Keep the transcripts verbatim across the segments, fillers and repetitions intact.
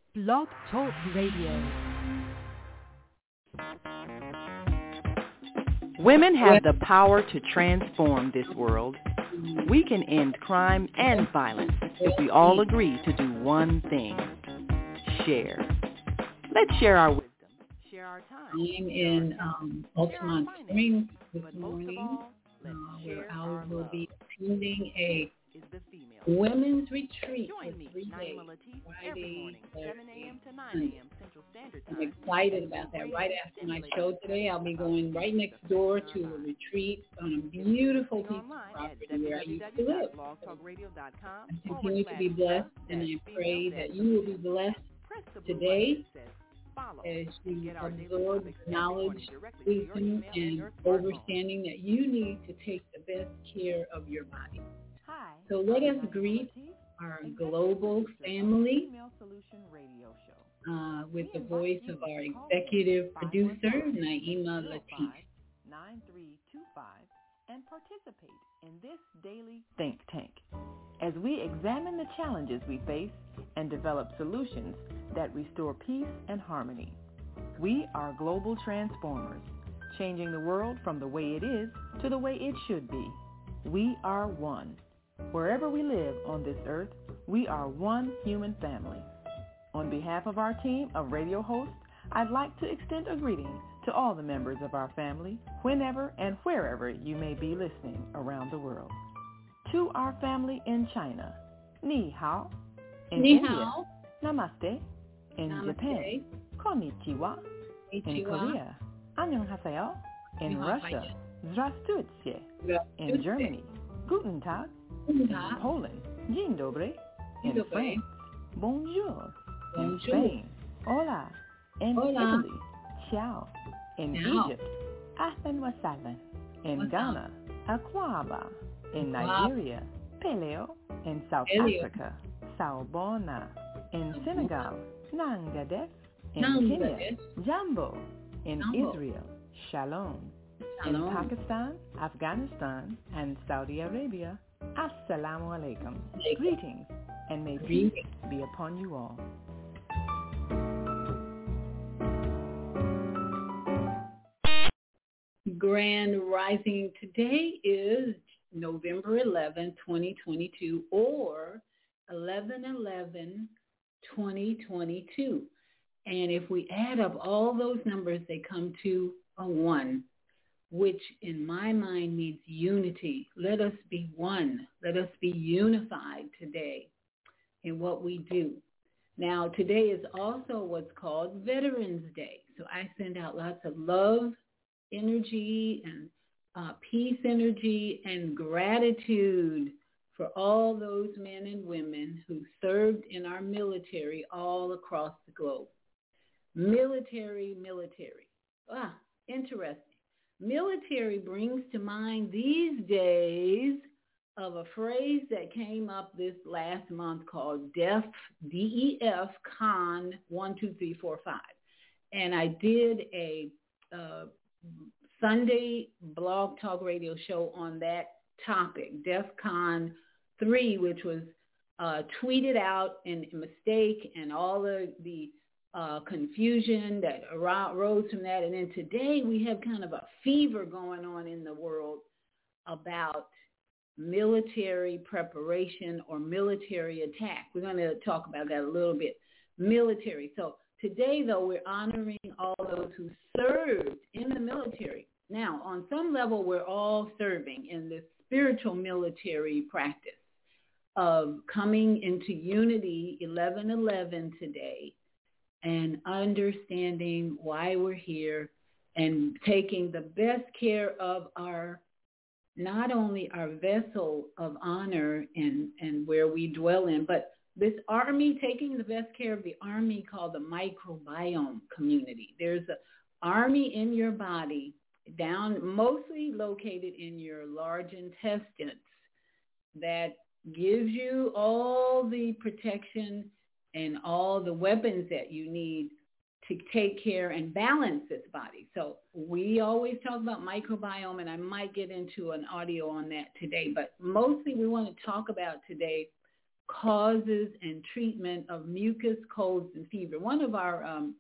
Blog Talk Radio. Women have the power to transform this world. We can end crime and violence if we all agree to do one thing: share. Let's share our wisdom. Share our time. I'm in um, Altamont Springs this morning, uh, where I will be attending a women's retreat for three days, Friday, Saturday, Sunday. I'm excited about that. Right after my show today, I'll be going right next door to a retreat on a beautiful piece of property where I used to live. I continue to be blessed, and I pray that you will be blessed today as you absorb knowledge, wisdom, and understanding that you need to take the best care of your body. So let us greet our global family uh, with the voice of our executive producer, Naima Latif. nine three two five and participate in this daily think tank as we examine the challenges we face and develop solutions that restore peace and harmony. We are global transformers, changing the world from the way it is to the way it should be. We are one. Wherever we live on this earth, we are one human family. On behalf of our team of radio hosts, I'd like to extend a greeting to all the members of our family, whenever and wherever you may be listening around the world. To our family in China, Ni Hao. In Ni India, hao. Namaste. In Namaste. Japan, Konnichiwa. In Konnichiwa. Korea, Annyeonghaseyo. In Russia, Здравствуйте. In Germany, Guten Tag. In Poland, Dzień dobry. In Dzień dobry. France, Bonjour. In Bonjour. Spain, Hola. In Hola. Italy, Ciao. In Ciao. Egypt, Ahlan wa sahlan. In What's Ghana, Akwaba. In Akwaba. Nigeria, Peleo. In South Peleo. Africa, Sawubona. In Sawubona. Senegal, Nangadef. In Nangadef. Kenya, Jambo. In Jambo. Israel, Shalom. Shalom. In Pakistan, Afghanistan, and Saudi Arabia, Assalamu alaikum. Alaikum. Greetings, and may peace Greetings. be upon you all. Grand Rising today is November eleventh, twenty twenty-two, or eleven eleven twenty twenty-two. And if we add up all those numbers, they come to a one, which in my mind means unity. Let us be one. Let us be unified today in what we do. Now, today is also what's called Veterans Day. So I send out lots of love, energy, and uh, peace energy, and gratitude for all those men and women who served in our military all across the globe. Military, military. Ah, interesting. Military brings to mind these days of a phrase that came up this last month called DEF, D E F, CON one, two, three, four, five. And I did a uh, Sunday blog talk radio show on that topic, DEFCON three, which was uh, tweeted out in a mistake and all the, the uh, confusion that arose from that. And then today we have kind of a fever going on in the world about military preparation or military attack. We're going to talk about that a little bit. Military. So today, though, we're honoring all those who served in the military. Now, on some level, we're all serving in this spiritual military practice of coming into unity eleven eleven today and understanding why we're here and taking the best care of our, not only our vessel of honor and, and where we dwell in, but this army, taking the best care of the army called the microbiome community. There's an army in your body, down mostly located in your large intestines, that gives you all the protection and all the weapons that you need to take care and balance this body. So we always talk about microbiome, and I might get into an audio on that today, but mostly we want to talk about today causes and treatment of mucus, colds, and fever. One of our um,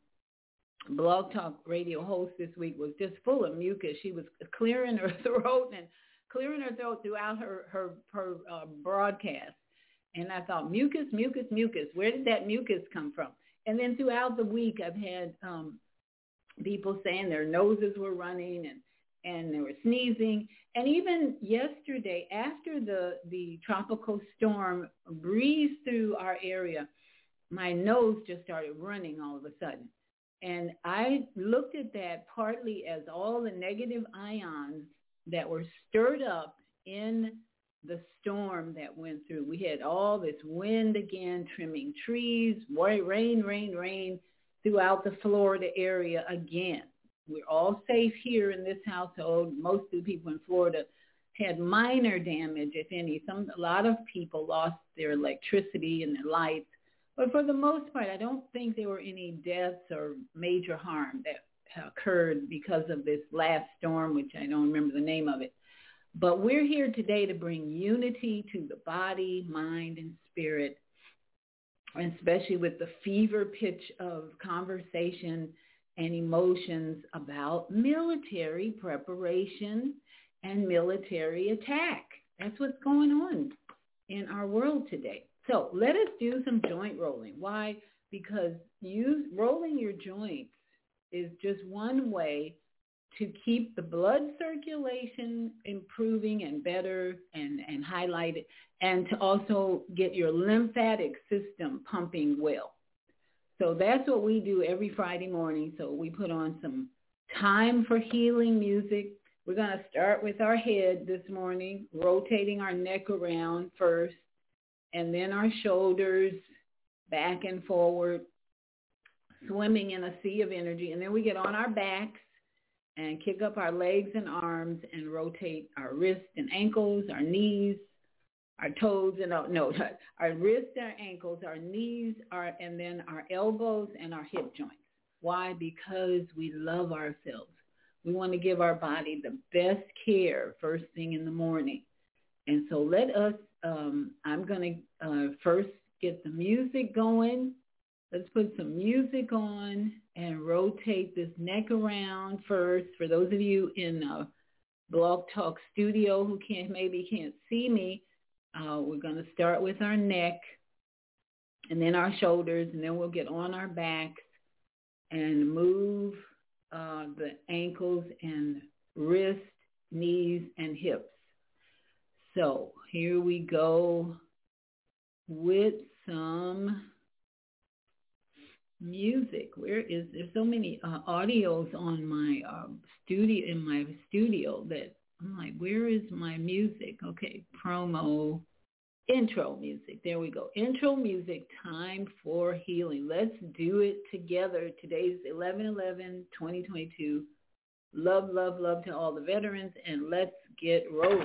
Blog Talk Radio hosts this week was just full of mucus. She was clearing her throat and clearing her throat throughout her, her, her uh, broadcast. And I thought, mucus, mucus, mucus. Where did that mucus come from? And then throughout the week, I've had um, people saying their noses were running and, and they were sneezing. And even yesterday, after the, the tropical storm breezed through our area, my nose just started running all of a sudden. And I looked at that partly as all the negative ions that were stirred up in the storm that went through. We had all this wind again, trimming trees, rain, rain, rain throughout the Florida area again. We're all safe here in this household. Most of the people in Florida had minor damage, if any. Some, a lot of people lost their electricity and their lights. But for the most part, I don't think there were any deaths or major harm that occurred because of this last storm, which I don't remember the name of it. But we're here today to bring unity to the body, mind, and spirit, and especially with the fever pitch of conversation and emotions about military preparation and military attack. That's what's going on in our world today. So let us do some joint rolling. Why? Because you rolling your joints is just one way to keep the blood circulation improving and better and, and highlighted, and to also get your lymphatic system pumping well. So that's what we do every Friday morning. So we put on some time for healing music. We're going to start with our head this morning, rotating our neck around first, and then our shoulders back and forward, swimming in a sea of energy. And then we get on our backs and kick up our legs and arms and rotate our wrists and ankles, our knees, our toes, and our, no, our wrists, our ankles, our knees, our, and then our elbows and our hip joints. Why? Because we love ourselves. We want to give our body the best care first thing in the morning. And so let us, um, I'm going to uh, first get the music going. Let's put some music on and rotate this neck around first. For those of you in uh, Blog Talk Studio who can't maybe can't see me, uh, we're going to start with our neck and then our shoulders, and then we'll get on our backs and move uh, the ankles and wrists, knees, and hips. So here we go with some music. Where is there's so many uh, audios on my uh, studio in my studio that I'm like, where is my music? Okay, promo, intro music. There we go. Intro music. Time for healing. Let's do it together. Today's eleven eleven twenty twenty-two. Love, love, love to all the veterans, and let's get rolling.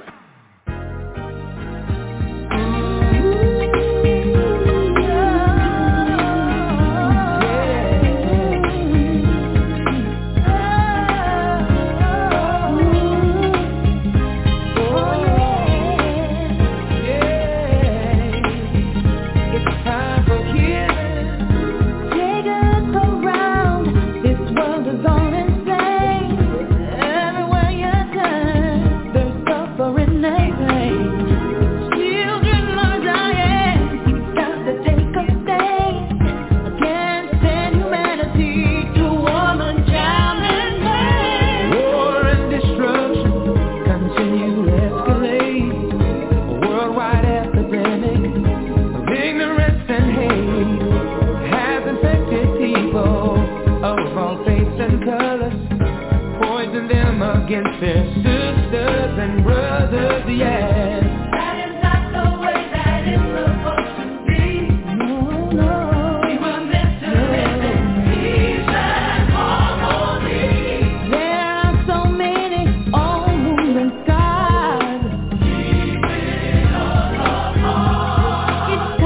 Against their sisters and brothers, yeah. That is not the way that it's supposed to be. No, no. We were meant to live in peace and harmony. There are so many all moving skies. Keeping us apart. It's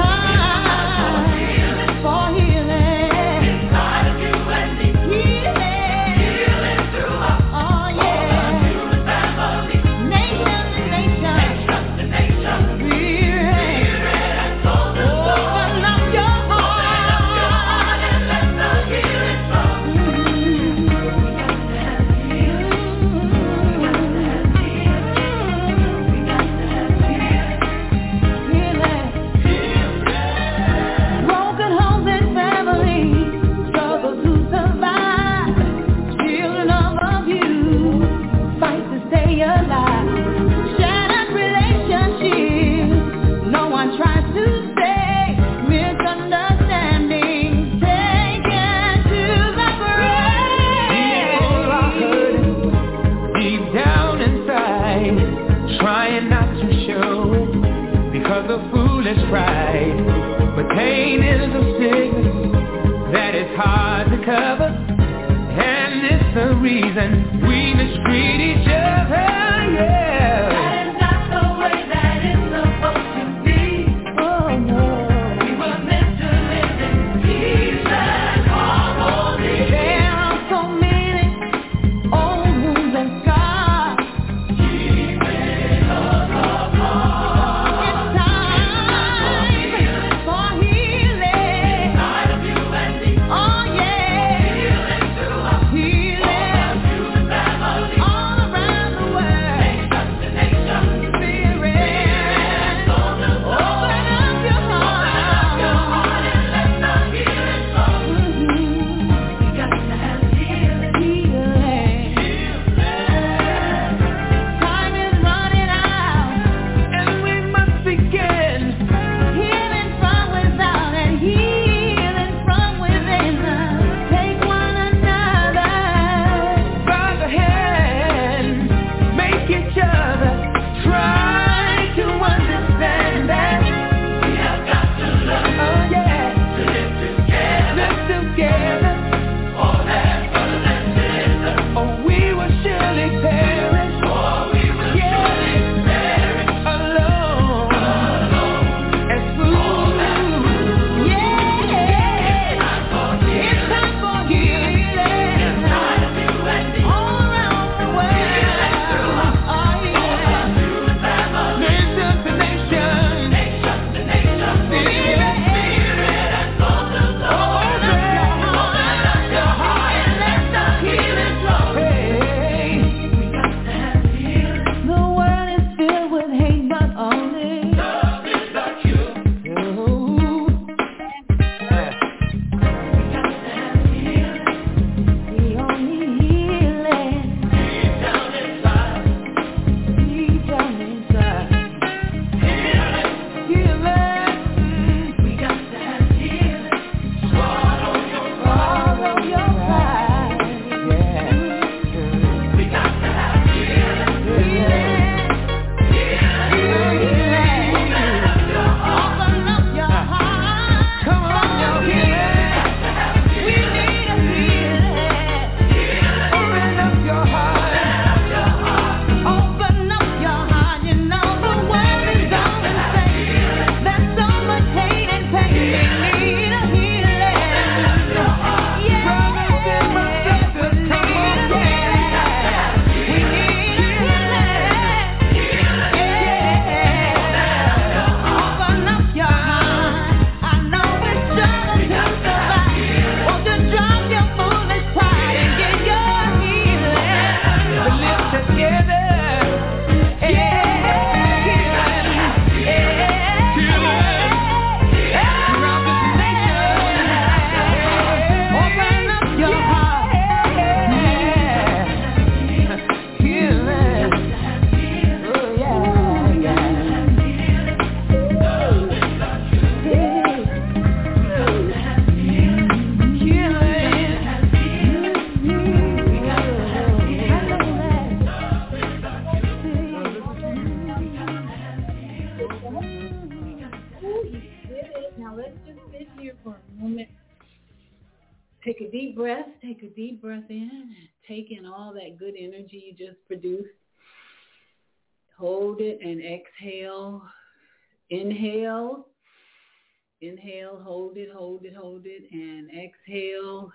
time for healing. Inside of you and me. Healing. Healing through us. Oh, yeah. reason we mistreat each other, yeah. That is not the way that it's supposed to be. Oh no. We were meant to live in peace and harmony. There are so many old wounds and scars Keeping us apart. It's time for healing. Inside of you and me. Oh yeah. Healing to us. Healing Human family. all around the world. Nation to nation. Spirit, Soul to soul. open up your heart. Your heart and let the healing flow. We got to have healing. Healing. Time is running out, and we must begin healing from without and healing from within. Take one another by the hand, make each other try to understand that We have got to learn oh yeah, to live together. live together All that brother and sister. or we will surely perish. Or we will Yeah. surely perish Alone alone. as food. Yeah, it's time for healing Inside of you and me. all around the world. Oh yeah, Human family. nation to nation, Nation to nation. Spirit, Spirit and soul to soul. open up your heart, your heart and let the healing flow. Hey, We got to have healing. the world is filled with hate, but only Love is the cure. you. We got to have healing. We all need healing. Deep down inside. Deep down inside. Healing. Healing. We got to have healing. Swallow your pride. Follow your pride. Yeah. We got to have healing. Healing. Healing. Open up your heart. Come on, your healing. We need a healing. Open up your heart. Open up your heart. You know the world is on the same. There's so much hate and pain. We need a healing. Yeah. Brothers and sisters, come on, yeah. We need a healing. Yeah. Open up your heart. I know it's struggle to survive. Won't you drop your foolish pride and get your healing? We live together. Yeah. Yeah. Throughout this nation. Open up your heart. Healing. Oh yeah, yeah. Ooh, you did it. Now let's just sit here for a moment. Take a deep breath. Take a deep breath in. Take in all that good energy you just produced. Hold it and exhale. Inhale. Inhale. Hold it, hold it, hold it. And exhale.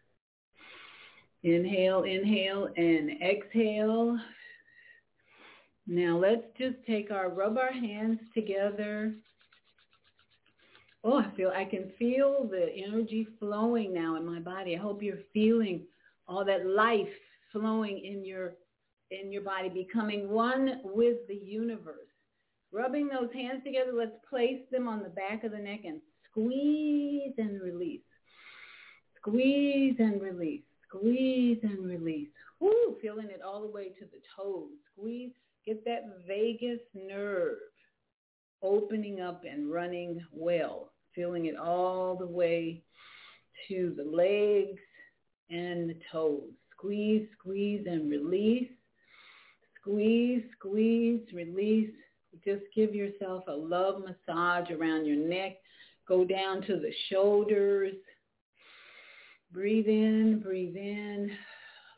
Inhale, inhale, and exhale. Now let's just take our, rub our hands together. Oh, I feel, I can feel the energy flowing now in my body. I hope you're feeling all that life flowing in your, in your body, becoming one with the universe. Rubbing those hands together, let's place them on the back of the neck and squeeze and release. Squeeze and release. Squeeze and release. Woo, feeling it all the way to the toes. Squeeze. Get that vagus nerve opening up and running well. Feeling it all the way to the legs and the toes. Squeeze, squeeze, and release. Squeeze, squeeze, release. Just give yourself a love massage around your neck. Go down to the shoulders. Breathe in, breathe in.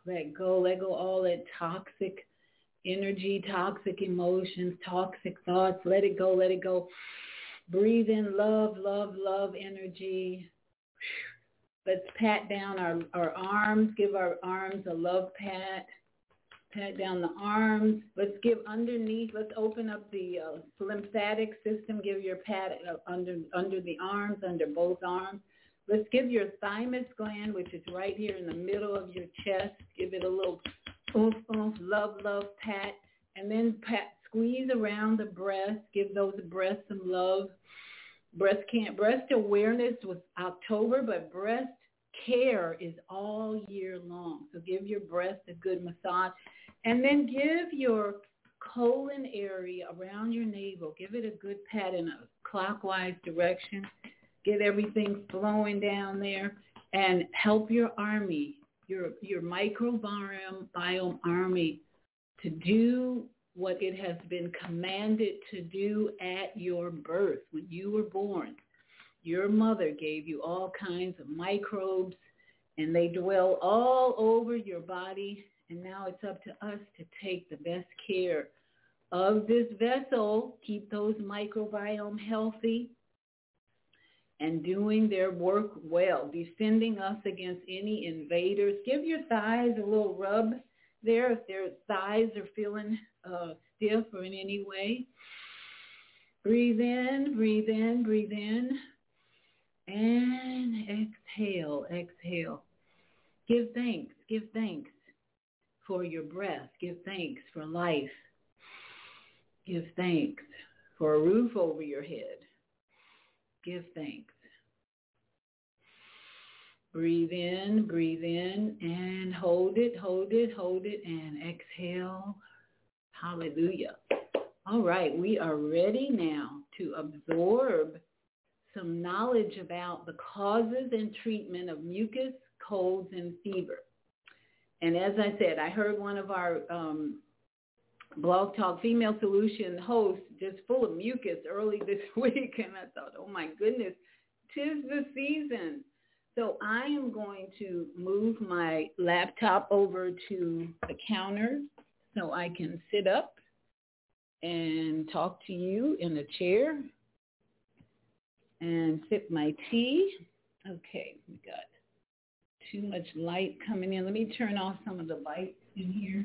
let go, let go all that toxic energy, toxic emotions, toxic thoughts. Let it go, let it go. Breathe in love, love, love energy. Let's pat down our, our arms, give our arms a love pat. Pat down the arms. Let's give underneath. Let's open up the uh, lymphatic system. Give your pat uh, under under the arms, under both arms. Let's give your thymus gland, which is right here in the middle of your chest. Give it a little oomph, oomph, love, love, pat. And then pat, squeeze around the breast. Give those breasts some love. Breast can't, breast awareness was October, but breast care is all year long. So give your breast a good massage. And then give your colon area around your navel, give it a good pat in a clockwise direction. Get everything flowing down there and help your army, your your microbiome biome army to do what it has been commanded to do at your birth. When you were born, your mother gave you all kinds of microbes, and they dwell all over your body. And now it's up to us to take the best care of this vessel, keep those microbiome healthy and doing their work well, defending us against any invaders. Give your thighs a little rub there if their thighs are feeling uh, stiff or in any way. Breathe in, breathe in, breathe in, and exhale, exhale. Give thanks, give thanks for your breath. Give thanks for life. Give thanks for a roof over your head. Give thanks. Breathe in, breathe in, and hold it, hold it, hold it, and exhale. Hallelujah. All right, we are ready now to absorb some knowledge about the causes and treatment of mucus, colds, and fever. And as I said, I heard one of our um, Blog Talk Female Solution hosts just full of mucus early this week, and I thought, oh my goodness, 'tis the season. So I am going to move my laptop over to the counter so I can sit up and talk to you in a chair and sip my tea. Okay, we got too much light coming in. Let me turn off some of the lights in here.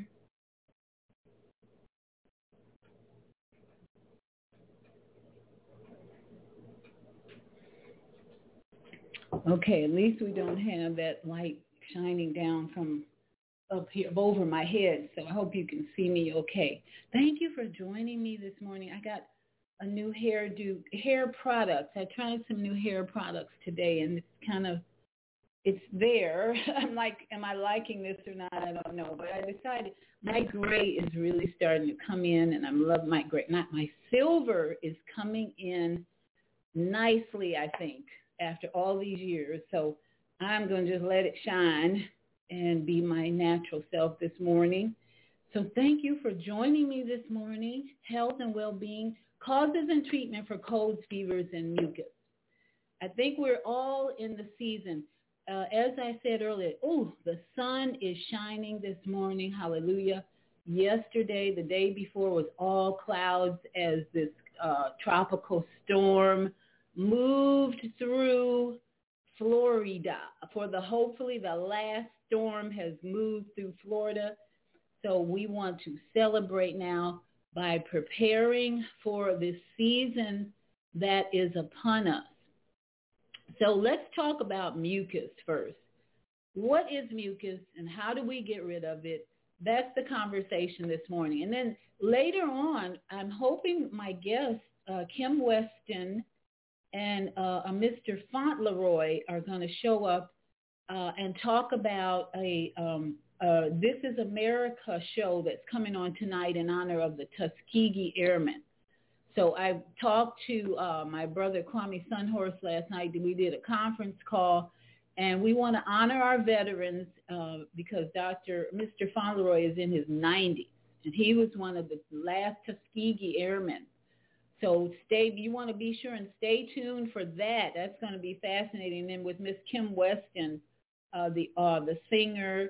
Okay, at least we don't have that light shining down from up here over my head, so I hope you can see me okay. Thank you for joining me this morning. I got a new hairdo, hair products. I tried some new hair products today, and it's kind of, it's there. I'm like, am I liking this or not? I don't know, but I decided my gray is really starting to come in, and I love my gray. Not my silver is coming in nicely, I think, after all these years. So I'm going to just let it shine and be my natural self this morning. So thank you for joining me this morning. Health and well-being, causes and treatment for colds, fevers, and mucus. I think we're all in the season. Uh, as I said earlier, oh, the sun is shining this morning. Hallelujah. Yesterday, the day before, was all clouds as this uh, tropical storm moved through Florida. For the hopefully the last storm has moved through Florida. So we want to celebrate now by preparing for this season that is upon us. So let's talk about mucus first. What is mucus and how do we get rid of it? That's the conversation this morning. And then later on, I'm hoping my guest, uh, Kim Weston, and uh, a Mister Fauntleroy are going to show up uh, and talk about a um, uh, This is America show that's coming on tonight in honor of the Tuskegee Airmen. So I talked to uh, my brother Kwame Sunhorse last night. We did a conference call, and we want to honor our veterans uh, because Doctor Mister Fauntleroy is in his nineties, and he was one of the last Tuskegee Airmen. So stay, you want to be sure and stay tuned for that. That's going to be fascinating. And then with Miss Kim Weston, uh, the uh, the singer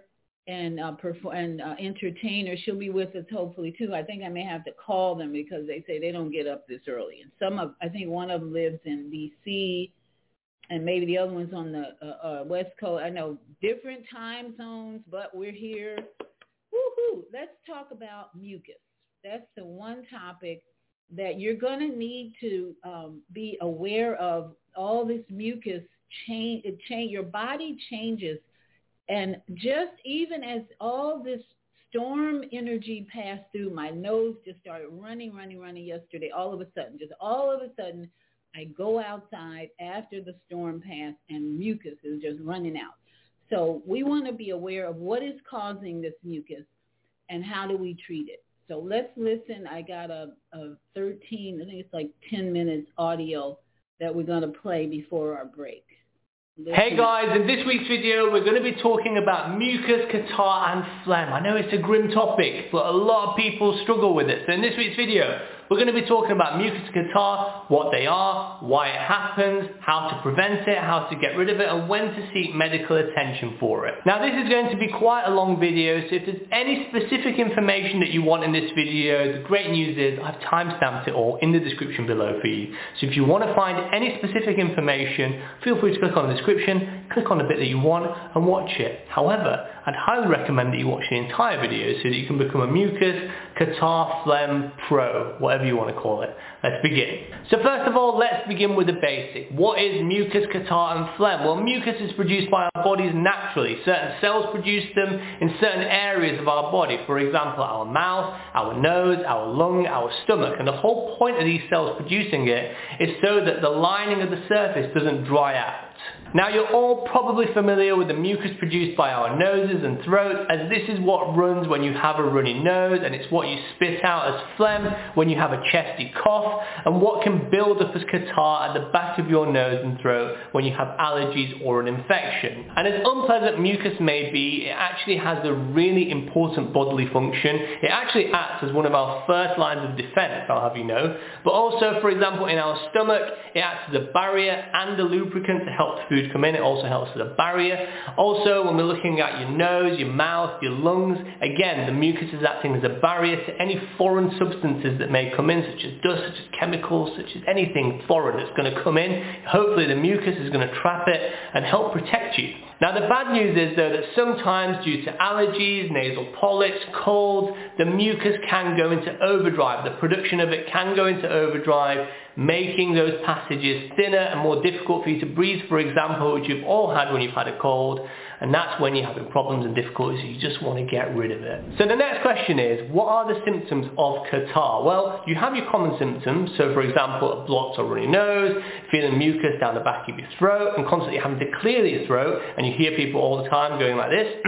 and uh, perform and uh, entertainer. She'll be with us hopefully too. I think I may have to call them because they say they don't get up this early. And some of, I think one of them lives in D C and maybe the other one's on the uh, uh, West Coast. I know different time zones, but we're here. Woohoo! Let's talk about mucus. That's the one topic that you're going to need to um, be aware of. All this mucus change, it change, your body changes. And just even as all this storm energy passed through, my nose just started running, running, running yesterday. All of a sudden, just all of a sudden, I go outside after the storm passed and mucus is just running out. So we want to be aware of what is causing this mucus and how do we treat it. So let's listen. I got a, a thirteen, I think it's like ten minutes audio that we're going to play before our break. Listen. Hey guys, in this week's video we're going to be talking about mucus, catarrh and phlegm. I know it's a grim topic, but a lot of people struggle with it. So in this week's video we're going to be talking about mucus and catarrh, what they are, why it happens, how to prevent it, how to get rid of it, and when to seek medical attention for it. Now this is going to be quite a long video, so if there's any specific information that you want in this video, the great news is I've timestamped it all in the description below for you. So if you want to find any specific information, feel free to click on the description, click on the bit that you want and watch it. However, I'd highly recommend that you watch the entire video so that you can become a mucus, catarrh, phlegm pro, whatever you want to call it. Let's begin. So first of all, let's begin with the basic. What is mucus, catarrh and phlegm? Well, mucus is produced by our bodies naturally. Certain cells produce them in certain areas of our body. For example, our mouth, our nose, our lung, our stomach. And the whole point of these cells producing it is so that the lining of the surface doesn't dry out. Now you're all probably familiar with the mucus produced by our noses and throats, as this is what runs when you have a runny nose, and it's what you spit out as phlegm when you have a chesty cough, and what can build up as catarrh at the back of your nose and throat when you have allergies or an infection. And as unpleasant mucus may be, it actually has a really important bodily function. It actually acts as one of our first lines of defense, I'll have you know, but also, for example, in our stomach, it acts as a barrier and a lubricant to help food come in. It also helps as a barrier. Also, when we're looking at your nose, your mouth, your lungs, again, the mucus is acting as a barrier to any foreign substances that may come in, such as dust, such as chemicals, such as anything foreign that's going to come in. Hopefully the mucus is going to trap it and help protect you. Now the bad news is though that sometimes due to allergies, nasal polyps, colds, the mucus can go into overdrive. The production of it can go into overdrive, making those passages thinner and more difficult for you to breathe, for example, which you've all had when you've had a cold, and that's when you're having problems and difficulties, you just want to get rid of it. So the next question is, what are the symptoms of catarrh? Well, you have your common symptoms, so for example, a blocked or runny nose, feeling mucus down the back of your throat, and constantly having to clear your throat, and you hear people all the time going like this,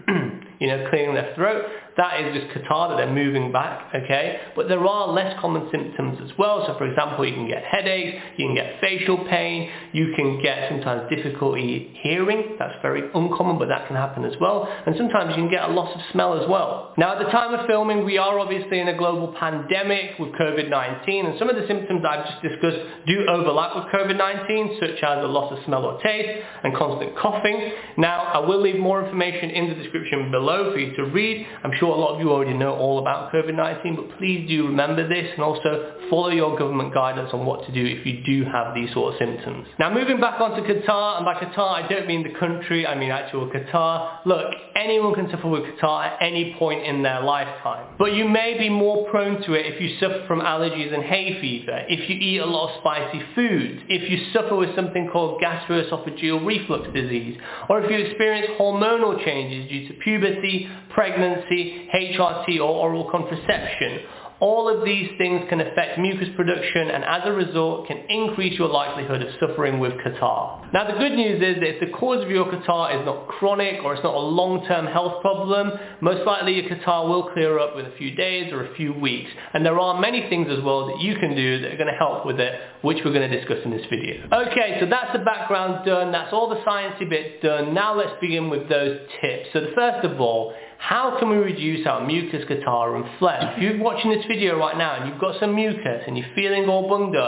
you know, clearing their throat. That is just catarrh that they're moving back, okay? But there are less common symptoms as well. So for example, you can get headaches, you can get facial pain, you can get sometimes difficulty hearing. That's very uncommon, but that can happen as well. And sometimes you can get a loss of smell as well. Now at the time of filming, we are obviously in a global pandemic with COVID nineteen, and some of the symptoms I've just discussed do overlap with COVID nineteen, such as a loss of smell or taste and constant coughing. Now, I will leave more information in the description below for you to read. I'm sure a lot of you already know all about COVID nineteen, but please do remember this and also follow your government guidance on what to do if you do have these sort of symptoms. Now moving back onto catarrh, and by catarrh I don't mean the country, I mean actual catarrh. Look, anyone can suffer with catarrh at any point in their lifetime, but you may be more prone to it if you suffer from allergies and hay fever, if you eat a lot of spicy foods, if you suffer with something called gastroesophageal reflux disease, or if you experience hormonal changes due to puberty, pregnancy, H R T or oral contraception. All of these things can affect mucus production and as a result can increase your likelihood of suffering with catarrh. Now the good news is that if the cause of your catarrh is not chronic or it's not a long-term health problem, most likely your catarrh will clear up in a few days or a few weeks. And there are many things as well that you can do that are going to help with it, which we're going to discuss in this video. Okay, so that's the background done, that's all the sciencey bit done. Now let's begin with those tips. So the first of all, how can we reduce our mucus, catarrh and phlegm? If you're watching this video right now and you've got some mucus and you're feeling all bunged up,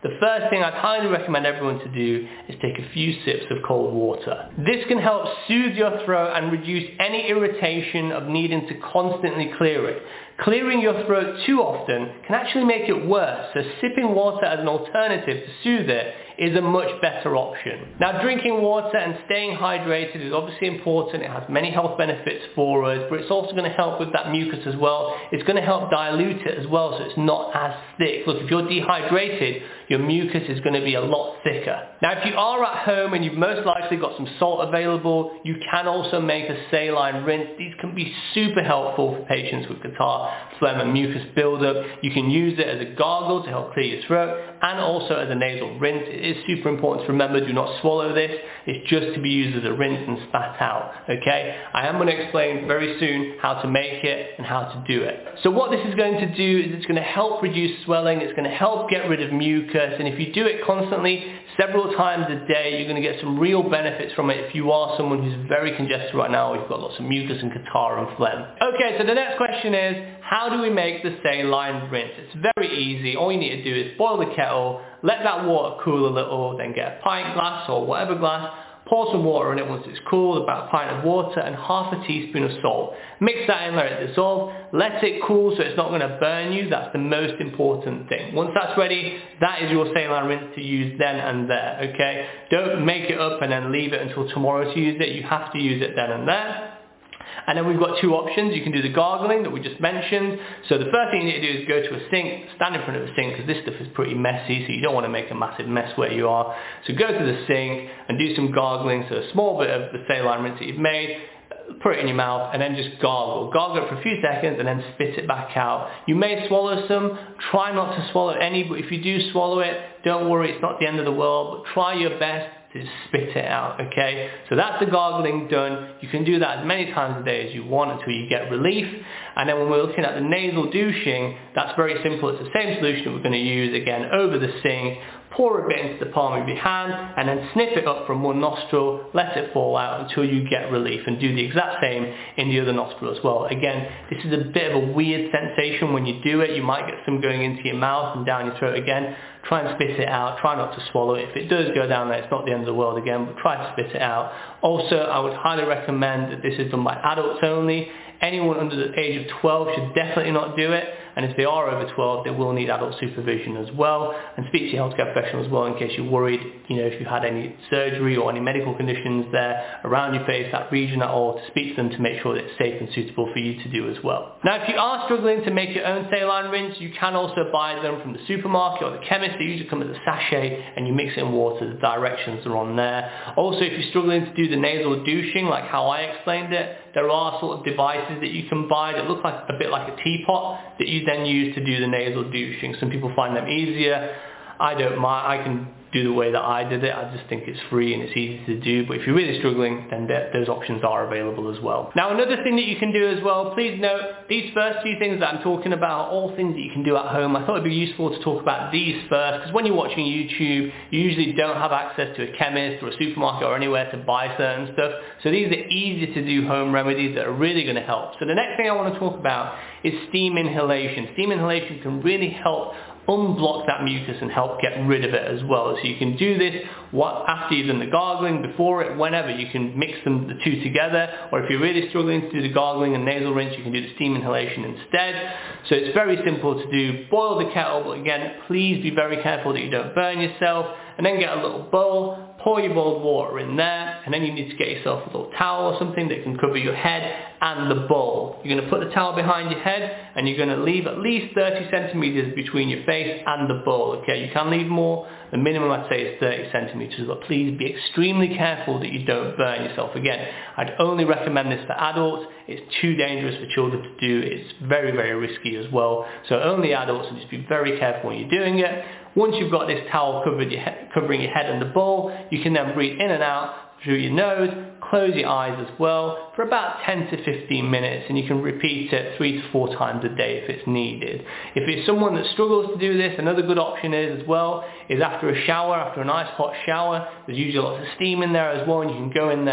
The first thing I'd highly recommend everyone to do is take a few sips of cold water. This can help soothe your throat and reduce any irritation of needing to constantly clear it. Clearing your throat too often can actually make it worse, so sipping water as an alternative to soothe it is a much better option. Now, drinking water and staying hydrated is obviously important. It has many health benefits for us, but it's also going to help with that mucus as well. It's going to help dilute it as well, so it's not as thick. Look, if you're dehydrated, your mucus is going to be a lot thicker. Now, if you are at home and you've most likely got some salt available, you can also make a saline rinse. These can be super helpful for patients with catarrh, phlegm and mucus buildup. You can use it as a gargle to help clear your throat and also as a nasal rinse. It is super important to remember, do not swallow this. It's just to be used as a rinse and spat out, okay? I am going to explain very soon how to make it and how to do it. So what this is going to do is it's going to help reduce swelling, it's going to help get rid of mucus, and if you do it constantly, several times a day, you're going to get some real benefits from it if you are someone who's very congested right now, or you've got lots of mucus and catarrh and phlegm. Okay, so the next question is, how do we make the saline rinse? It's very easy. All you need to do is boil the kettle, let that water cool a little, then get a pint glass or whatever glass, pour some water in it once it's cool, about a pint of water and half a teaspoon of salt. Mix that in, let it dissolve, let it cool so it's not going to burn you. That's the most important thing. Once that's ready, that is your saline rinse to use then and there, okay? Don't make it up and then leave it until tomorrow to use it. You have to use it then and there. And then we've got two options. You can do the gargling that we just mentioned. So the first thing you need to do is go to a sink, stand in front of a sink, because this stuff is pretty messy, so you don't want to make a massive mess where you are. So go to the sink and do some gargling, so a small bit of the saline rinse that you've made, put it in your mouth and then just gargle. Gargle it for a few seconds and then spit it back out. You may swallow some. Try not to swallow any, but if you do swallow it, don't worry, it's not the end of the world, but try your best to spit it out, okay? So that's the gargling done. You can do that as many times a day as you want until you get relief. And then when we're looking at the nasal douching, that's very simple. It's the same solution that we're going to use again over the sink. Pour a bit into the palm of your hand and then snip it up from one nostril, let it fall out until you get relief, and do the exact same in the other nostril as well. Again, this is a bit of a weird sensation when you do it. You might get some going into your mouth and down your throat again. Try and spit it out. Try not to swallow it. If it does go down there, it's not the end of the world again, but try to spit it out. Also, I would highly recommend that this is done by adults only. Anyone under the age of twelve should definitely not do it, and if they are over twelve, they will need adult supervision as well. And speak to your healthcare professional as well in case you're worried, you know, if you had any surgery or any medical conditions there around your face, that region at all, to speak to them to make sure that it's safe and suitable for you to do as well. Now, if you are struggling to make your own saline rinse, you can also buy them from the supermarket or the chemist. They usually come as a sachet and you mix it in water. The directions are on there. Also, if you're struggling to do the nasal douching, like how I explained it, there are sort of devices that you can buy that look like a bit like a teapot that you then use to do the nasal douching. Some people find them easier. I don't mind. I can do the way that I did it. I just think it's free and it's easy to do. But if you're really struggling, then those options are available as well. Now, another thing that you can do as well, please note, these first few things that I'm talking about are all things that you can do at home. I thought it'd be useful to talk about these first, because when you're watching YouTube, you usually don't have access to a chemist or a supermarket or anywhere to buy certain stuff. So these are easy to do home remedies that are really going to help. So the next thing I want to talk about is steam inhalation. Steam inhalation can really help unblock that mucus and help get rid of it as well. So you can do this what, after you've done the gargling, before it, whenever. You can mix them the two together, or if you're really struggling to do the gargling and nasal rinse, you can do the steam inhalation instead. So it's very simple to do. Boil the kettle, but again, please be very careful that you don't burn yourself, and then get a little bowl, pour your boiled water in there, and then you need to get yourself a little towel or something that can cover your head and the bowl. You're going to put the towel behind your head, and you're going to leave at least thirty centimeters between your face and the bowl, okay? You can leave more. The minimum I'd say is thirty centimeters, but please be extremely careful that you don't burn yourself. Again, I'd only recommend this for adults. It's too dangerous for children to do. It's very, very risky as well. So only adults, and just be very careful when you're doing it. Once you've got this towel covered your he- covering your head and the bowl, you can then breathe in and out through your nose, close your eyes as well for about ten to fifteen minutes, and you can repeat it three to four times a day if it's needed. If it's someone that struggles to do this, another good option is as well is after a shower, after a nice hot shower, there's usually lots of steam in there as well, and you can go in there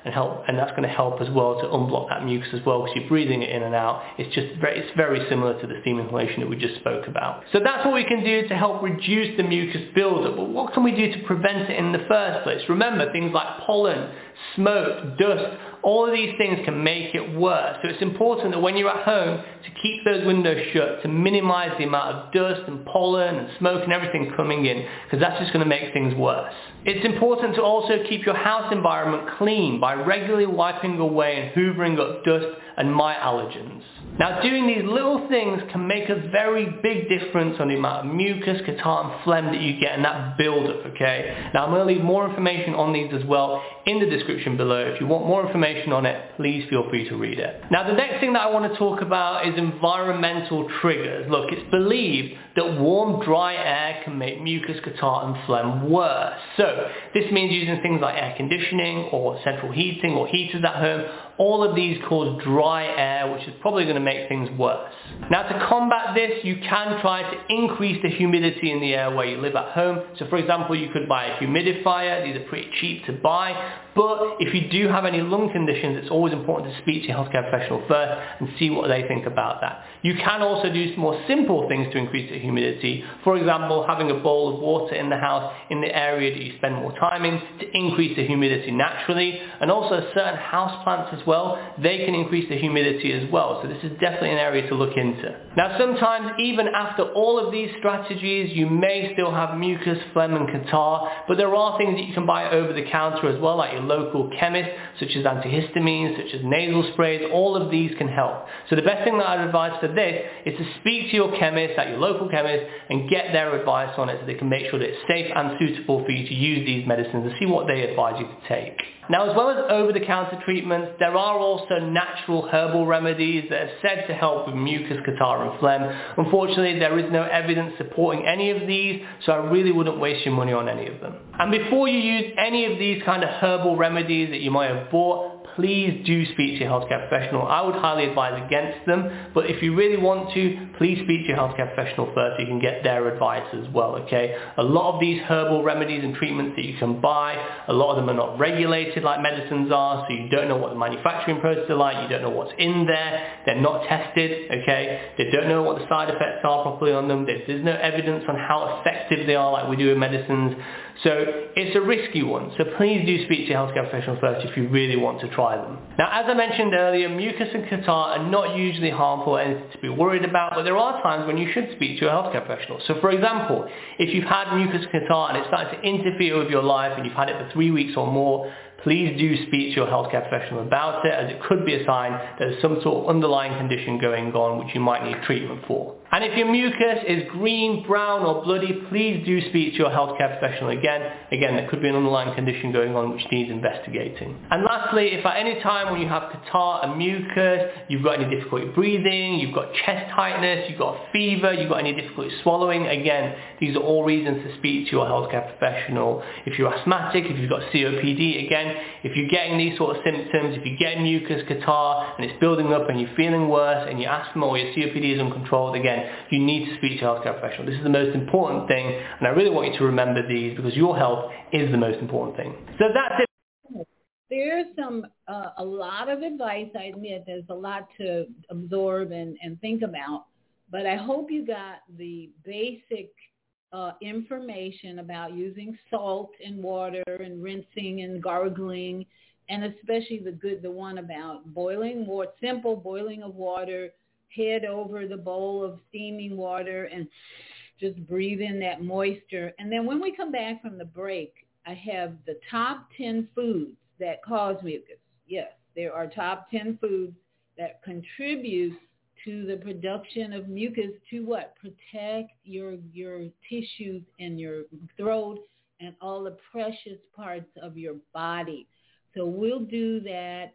and help, and that's going to help as well to unblock that mucus as well, because you're breathing it in and out. It's just very, it's very similar to the steam inhalation that we just spoke about. So that's what we can do to help reduce the mucus buildup. But what can we do to prevent it in the first place? Remember, things like pollen, smoke, dust, all of these things can make it worse. So it's important that when you're at home to keep those windows shut, to minimize the amount of dust and pollen and smoke and everything coming in, because that's just going to make things worse. It's important to also keep your house environment clean by regularly wiping away and hoovering up dust and mite allergens. Now, doing these little things can make a very big difference on the amount of mucus, catarrh and phlegm that you get and that buildup, okay? Now, I'm going to leave more information on these as well in the description below. If you want more information on it, please feel free to read it. Now, the next thing that I want to talk about is environmental triggers. Look, it's believed that warm, dry air can make mucus, catarrh and phlegm worse. So, this means using things like air conditioning or central heating or heaters at home. All of these cause dry air, which is probably going to make things worse. Now, to combat this, you can try to increase the humidity in the air where you live at home. So for example, you could buy a humidifier. These are pretty cheap to buy. But if you do have any lung conditions, it's always important to speak to your healthcare professional first and see what they think about that. You can also do some more simple things to increase the humidity. For example, having a bowl of water in the house in the area that you spend more time in to increase the humidity naturally. And also certain houseplants as well, they can increase the humidity as well. So this is definitely an area to look into. Now, sometimes even after all of these strategies, you may still have mucus, phlegm and catarrh, but there are things that you can buy over the counter as well, like your local chemist, such as antihistamines, such as nasal sprays. All of these can help. So the best thing that I'd advise for this is to speak to your chemist, at your local chemist, and get their advice on it so they can make sure that it's safe and suitable for you to use these medicines and see what they advise you to take. Now, as well as over-the-counter treatments, there are also natural herbal remedies that are said to help with mucus, catarrh and phlegm. Unfortunately, there is no evidence supporting any of these, so I really wouldn't waste your money on any of them. And before you use any of these kind of herbal remedies that you might have bought, please do speak to your healthcare professional. I would highly advise against them, but if you really want to, please speak to your healthcare professional first so you can get their advice as well, okay? A lot of these herbal remedies and treatments that you can buy, a lot of them are not regulated like medicines are, so you don't know what the manufacturing process is like, you don't know what's in there, they're not tested, okay? They don't know what the side effects are properly on them, there's no evidence on how effective they are like we do with medicines. So it's a risky one. So please do speak to your healthcare professional first if you really want to try them. Now, as I mentioned earlier, mucus and catarrh are not usually harmful or anything to be worried about, but there are times when you should speak to a healthcare professional. So for example, if you've had mucus and catarrh and it's starting to interfere with your life and you've had it for three weeks or more, please do speak to your healthcare professional about it, as it could be a sign that there's some sort of underlying condition going on which you might need treatment for. And if your mucus is green, brown or bloody, please do speak to your healthcare professional again. Again, there could be an underlying condition going on which needs investigating. And lastly, if at any time when you have catarrh and mucus, you've got any difficulty breathing, you've got chest tightness, you've got fever, you've got any difficulty swallowing, again, these are all reasons to speak to your healthcare professional. If you're asthmatic, if you've got C O P D, again, if you're getting these sort of symptoms, if you're getting mucus, catarrh, and it's building up and you're feeling worse and your asthma or your C O P D is uncontrolled, again, you need to speak to a healthcare professional. This is the most important thing, and I really want you to remember these because your health is the most important thing. So that's it. There's some, uh, a lot of advice. I admit there's a lot to absorb and, and think about, but I hope you got the basic Uh, information about using salt and water and rinsing and gargling, and especially the good, the one about boiling water, simple boiling of water, head over the bowl of steaming water and just breathe in that moisture. And then when we come back from the break, I have the top ten foods that cause mucus. Yes, there are top ten foods that contribute to the production of mucus to what? Protect your your tissues and your throat and all the precious parts of your body. So we'll do that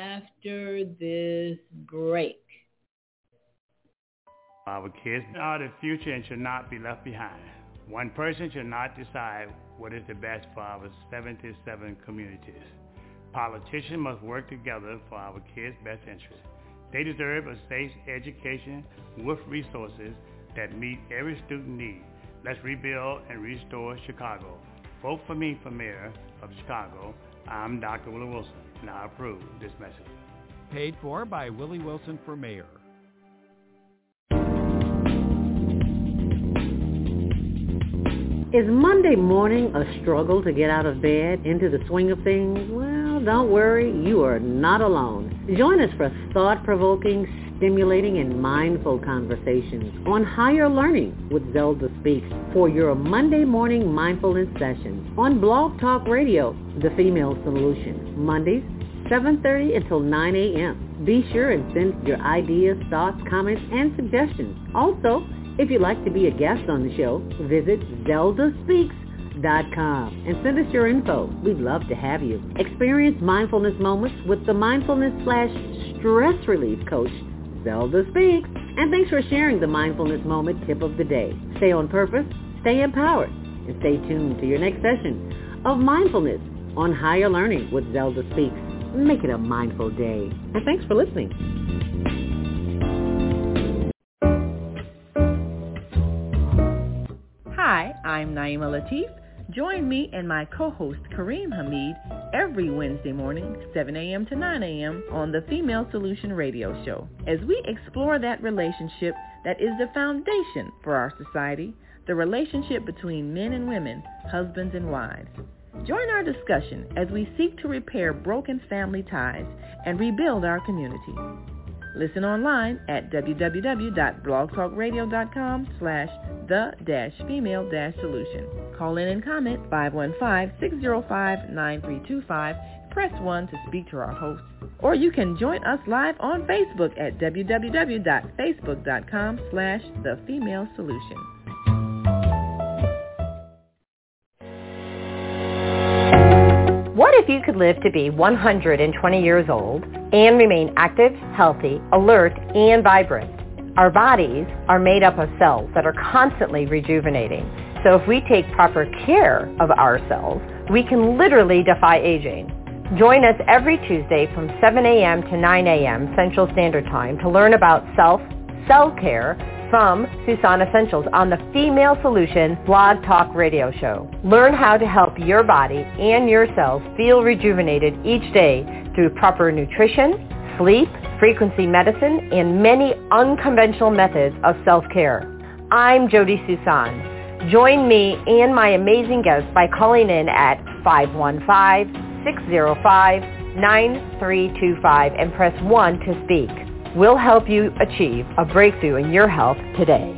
after this break. Our kids are the future and should not be left behind. One person should not decide what is the best for our seventy-seven communities. Politicians must work together for our kids' best interests. They deserve a safe education with resources that meet every student need. Let's rebuild and restore Chicago. Vote for me for mayor of Chicago. I'm Doctor Willie Wilson. and I approve this message. Paid for by Willie Wilson for mayor. Is Monday morning a struggle to get out of bed, into the swing of things? Well, don't worry, you are not alone. Join us for thought-provoking, stimulating, and mindful conversations on higher learning with Zelda Speaks for your Monday morning mindfulness sessions on Blog Talk Radio, The Female Solution, Mondays, seven thirty until nine a.m. Be sure and send your ideas, thoughts, comments, and suggestions. Also, if you'd like to be a guest on the show, visit zelda speaks dot com and send us your info. We'd love to have you. Experience mindfulness moments with the mindfulness slash stress relief coach, Zelda Speaks. And thanks for sharing the mindfulness moment tip of the day. Stay on purpose, stay empowered, and stay tuned to your next session of mindfulness on Higher Learning with Zelda Speaks. Make it a mindful day. And thanks for listening. Hi, I'm Naima Latif. Join me and my co-host Kareem Hamid every Wednesday morning, seven a.m. to nine a.m. on the Female Solution Radio Show, as we explore that relationship that is the foundation for our society, the relationship between men and women, husbands and wives. Join our discussion as we seek to repair broken family ties and rebuild our community. Listen online at w w w dot blog talk radio dot com slash the dash female dash solution. Call in and comment five one five, six zero five, nine three two five. Press one to speak to our host. Or you can join us live on Facebook at w w w dot facebook dot com slash the female solution. What if you could live to be one hundred twenty years old and remain active, healthy, alert, and vibrant? Our bodies are made up of cells that are constantly rejuvenating. So if we take proper care of our cells, we can literally defy aging. Join us every Tuesday from seven a.m. to nine a.m. Central Standard Time to learn about self, cell care from Susan Essentials on the Female Solution Blog Talk Radio Show. Learn how to help your body and your cells feel rejuvenated each day through proper nutrition, sleep, frequency medicine, and many unconventional methods of self-care. I'm Jody Susan. Join me and my amazing guests by calling in at five one five, six zero five, nine three two five and press one to speak. We'll help you achieve a breakthrough in your health today.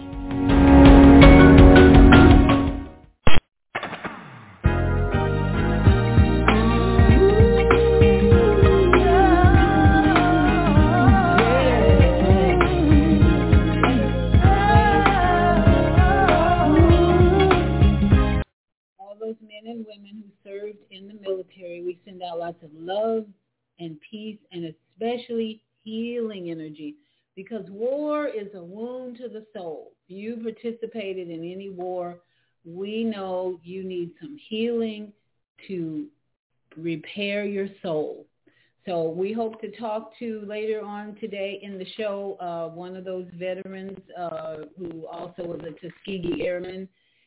All those men and women who served in the military, we send out lots of love and peace and especially healing energy, because war is a wound to the soul. If you participated in any war, we know you need some healing to repair your soul. So we hope to talk to later on today in the show uh, one of those veterans uh, who also was a Tuskegee Airman,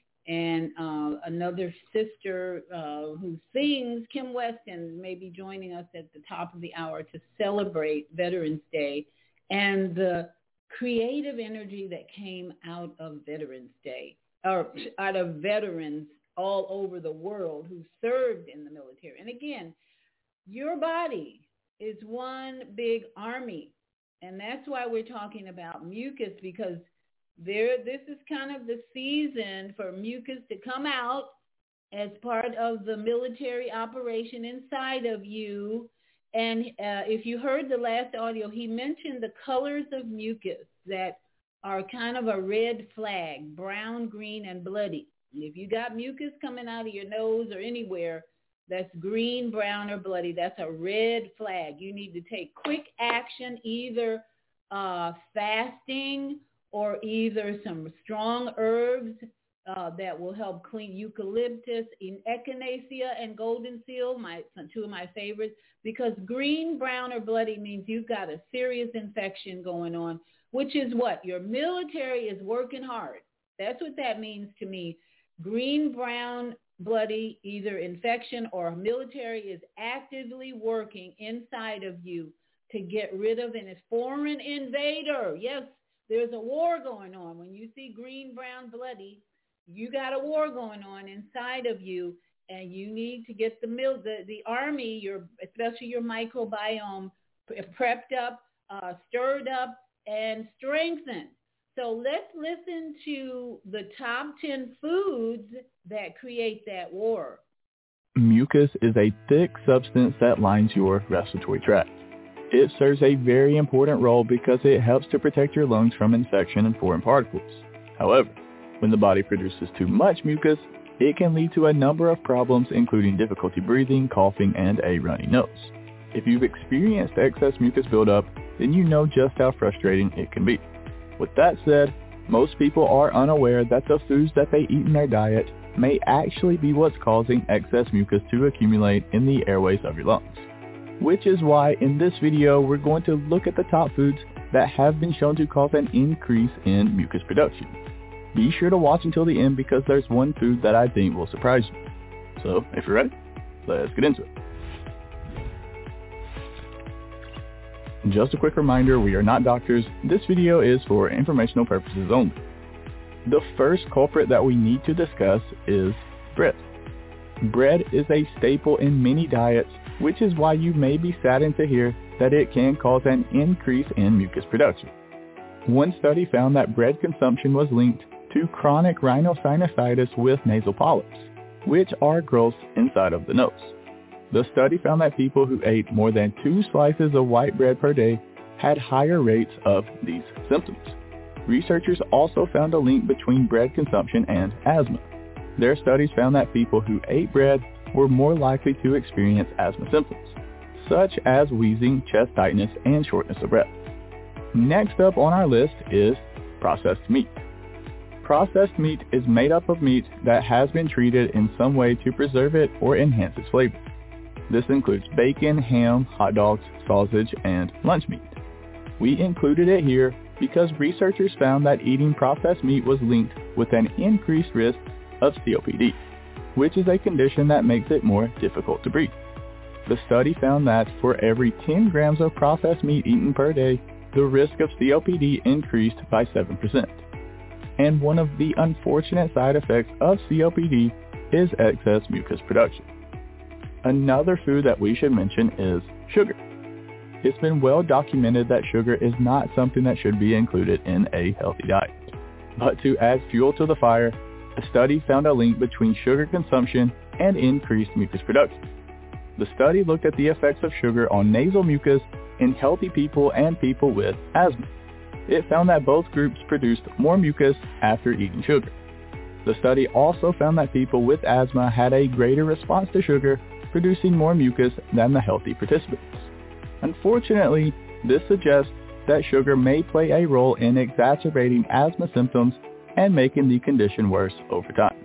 and uh, another sister uh, who sings, Kim Weston, may be joining us at the top of the hour to celebrate Veterans Day and the creative energy that came out of Veterans Day, or out of veterans all over the world who served in the military. And again, your body is one big army, and that's why we're talking about mucus, because There, this is kind of the season for mucus to come out as part of the military operation inside of you. And uh, if you heard the last audio, he mentioned the colors of mucus that are kind of a red flag, brown, green, and bloody. And if you got mucus coming out of your nose or anywhere that's green, brown, or bloody, that's a red flag. You need to take quick action, either uh, fasting or either some strong herbs uh, that will help clean, eucalyptus, echinacea, and golden seal, my two of my favorites, because green, brown, or bloody means you've got a serious infection going on, which is what? Your military is working hard. That's what that means to me. Green, brown, bloody, either infection or military is actively working inside of you to get rid of a foreign invader. Yes, there's a war going on. When you see green, brown, bloody, you got a war going on inside of you, and you need to get the mil- the, the army, your especially your microbiome, prepped up, uh, stirred up, and strengthened. So let's listen to the top ten foods that create that war. Mucus is a thick substance that lines your respiratory tract. It serves a very important role because it helps to protect your lungs from infection and foreign particles. However, when the body produces too much mucus, it can lead to a number of problems, including difficulty breathing, coughing, and a runny nose. If you've experienced excess mucus buildup, then you know just how frustrating it can be. With that said, most people are unaware that the foods that they eat in their diet may actually be what's causing excess mucus to accumulate in the airways of your lungs. Which is why in this video we're going to look at the top foods that have been shown to cause an increase in mucus production. Be sure to watch until the end because there's one food that I think will surprise you. So if you're ready, let's get into it. Just a quick reminder, we are not doctors. This video is for informational purposes only. The first culprit that we need to discuss is bread. Bread is a staple in many diets, which is why you may be saddened to hear that it can cause an increase in mucus production. One study found that bread consumption was linked to chronic rhinosinusitis with nasal polyps, which are growths inside of the nose. The study found that people who ate more than two slices of white bread per day had higher rates of these symptoms. Researchers also found a link between bread consumption and asthma. Their studies found that people who ate bread were more likely to experience asthma symptoms, such as wheezing, chest tightness, and shortness of breath. Next up on our list is processed meat. Processed meat is made up of meat that has been treated in some way to preserve it or enhance its flavor. This includes bacon, ham, hot dogs, sausage, and lunch meat. We included it here because researchers found that eating processed meat was linked with an increased risk of C O P D, which is a condition that makes it more difficult to breathe. The study found that for every ten grams of processed meat eaten per day, the risk of C O P D increased by seven percent. And one of the unfortunate side effects of C O P D is excess mucus production. Another food that we should mention is sugar. It's been well documented that sugar is not something that should be included in a healthy diet. But to add fuel to the fire, a study found a link between sugar consumption and increased mucus production. The study looked at the effects of sugar on nasal mucus in healthy people and people with asthma. It found that both groups produced more mucus after eating sugar. The study also found that people with asthma had a greater response to sugar, producing more mucus than the healthy participants. Unfortunately, this suggests that sugar may play a role in exacerbating asthma symptoms and making the condition worse over time.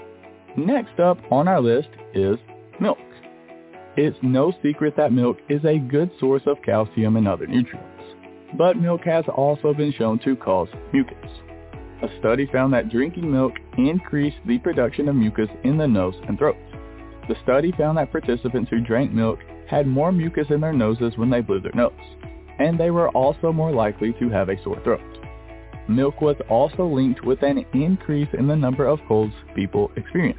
Next up on our list is milk. It's no secret that milk is a good source of calcium and other nutrients, but milk has also been shown to cause mucus. A study found that drinking milk increased the production of mucus in the nose and throat. The study found that participants who drank milk had more mucus in their noses when they blew their nose, and they were also more likely to have a sore throat. Milk was also linked with an increase in the number of colds people experienced.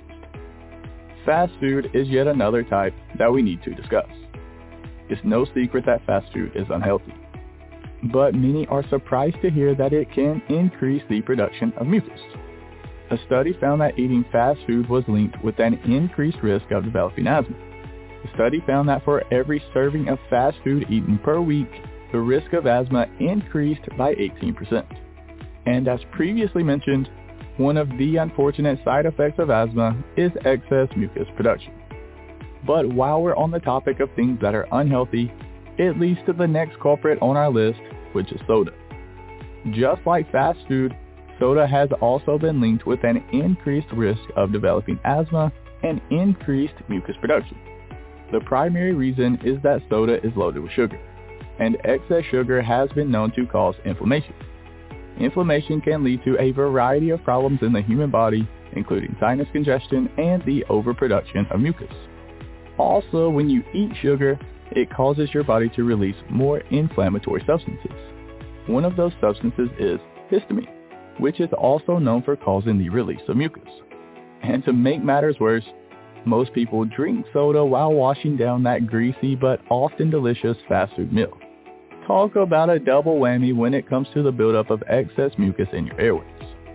Fast food is yet another type that we need to discuss. It's no secret that fast food is unhealthy, but many are surprised to hear that it can increase the production of mucus. A study found that eating fast food was linked with an increased risk of developing asthma. The study found that for every serving of fast food eaten per week, the risk of asthma increased by eighteen percent. And as previously mentioned, one of the unfortunate side effects of asthma is excess mucus production. But while we're on the topic of things that are unhealthy, it leads to the next culprit on our list, which is soda. Just like fast food, soda has also been linked with an increased risk of developing asthma and increased mucus production. The primary reason is that soda is loaded with sugar, and excess sugar has been known to cause inflammation. Inflammation can lead to a variety of problems in the human body, including sinus congestion and the overproduction of mucus. Also, when you eat sugar, it causes your body to release more inflammatory substances. One of those substances is histamine, which is also known for causing the release of mucus. And to make matters worse, most people drink soda while washing down that greasy but often delicious fast food meal. Talk about a double whammy when it comes to the buildup of excess mucus in your airways.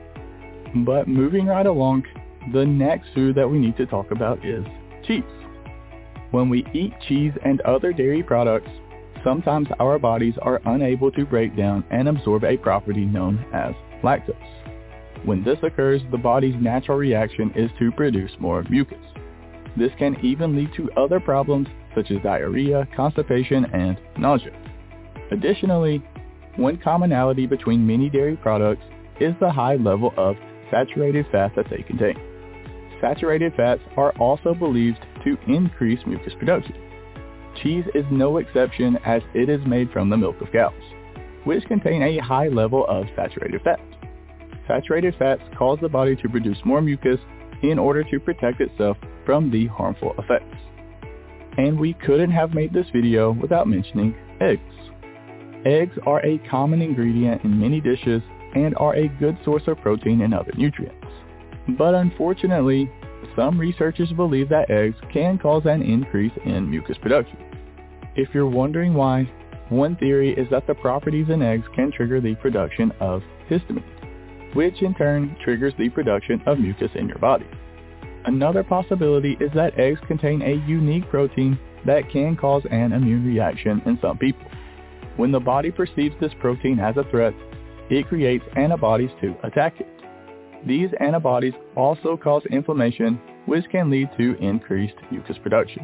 But moving right along, the next food that we need to talk about is cheese. When we eat cheese and other dairy products, sometimes our bodies are unable to break down and absorb a property known as lactose. When this occurs, the body's natural reaction is to produce more mucus. This can even lead to other problems such as diarrhea, constipation, and nausea. Additionally, one commonality between many dairy products is the high level of saturated fat that they contain. Saturated fats are also believed to increase mucus production. Cheese is no exception, as it is made from the milk of cows, which contain a high level of saturated fat. Saturated fats cause the body to produce more mucus in order to protect itself from the harmful effects. And we couldn't have made this video without mentioning eggs. Eggs are a common ingredient in many dishes and are a good source of protein and other nutrients. But unfortunately, some researchers believe that eggs can cause an increase in mucus production. If you're wondering why, one theory is that the properties in eggs can trigger the production of histamine, which in turn triggers the production of mucus in your body. Another possibility is that eggs contain a unique protein that can cause an immune reaction in some people. When the body perceives this protein as a threat, it creates antibodies to attack it. These antibodies also cause inflammation, which can lead to increased mucus production.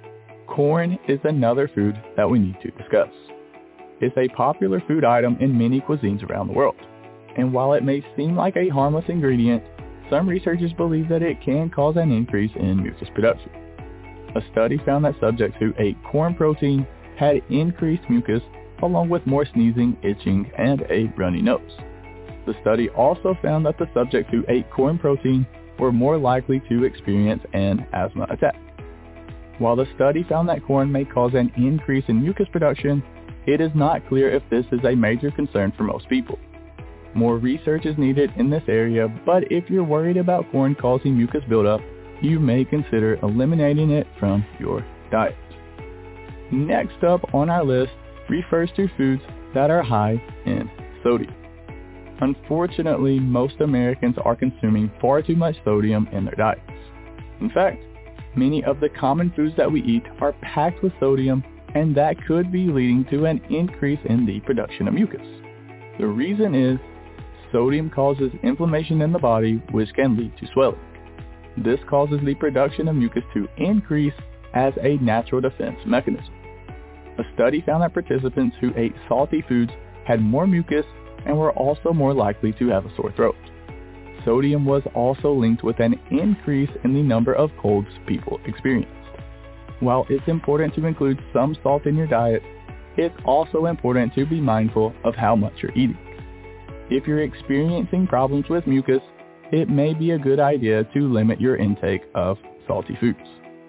Corn is another food that we need to discuss. It's a popular food item in many cuisines around the world, and while it may seem like a harmless ingredient, some researchers believe that it can cause an increase in mucus production. A study found that subjects who ate corn protein had increased mucus along with more sneezing, itching, and a runny nose. The study also found that the subjects who ate corn protein were more likely to experience an asthma attack. While the study found that corn may cause an increase in mucus production, it is not clear if this is a major concern for most people. More research is needed in this area, but if you're worried about corn causing mucus buildup, you may consider eliminating it from your diet. Next up on our list refers to foods that are high in sodium. Unfortunately, most Americans are consuming far too much sodium in their diets. In fact, many of the common foods that we eat are packed with sodium, and that could be leading to an increase in the production of mucus. The reason is sodium causes inflammation in the body, which can lead to swelling. This causes the production of mucus to increase as a natural defense mechanism. A study found that participants who ate salty foods had more mucus and were also more likely to have a sore throat. Sodium was also linked with an increase in the number of colds people experienced. While it's important to include some salt in your diet, it's also important to be mindful of how much you're eating. If you're experiencing problems with mucus, it may be a good idea to limit your intake of salty foods.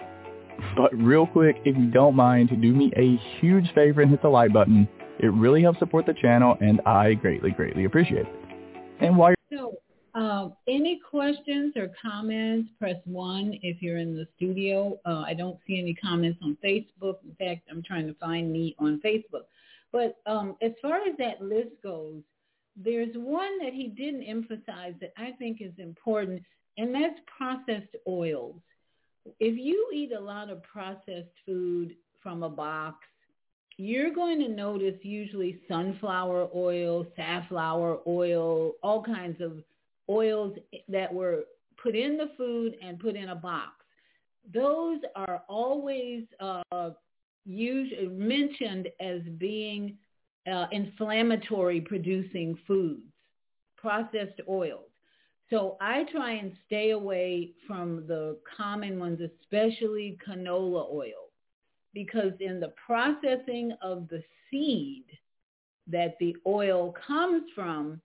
But real quick, if you don't mind, do me a huge favor and hit the like button. It really helps support the channel, and I greatly, greatly appreciate it. And while you're So, uh, any questions or comments, press one if you're in the studio. Uh, I don't see any comments on Facebook. In fact, I'm trying to find me on Facebook. But um, as far as that list goes, there's one that he didn't emphasize that I think is important, and that's processed oils. If you eat a lot of processed food from a box, you're going to notice usually sunflower oil, safflower oil, all kinds of oils that were put in the food and put in a box. Those are always uh, used, mentioned as being uh, inflammatory producing foods, processed oils. So I try and stay away from the common ones, especially canola oil, because in the processing of the seed that the oil comes from,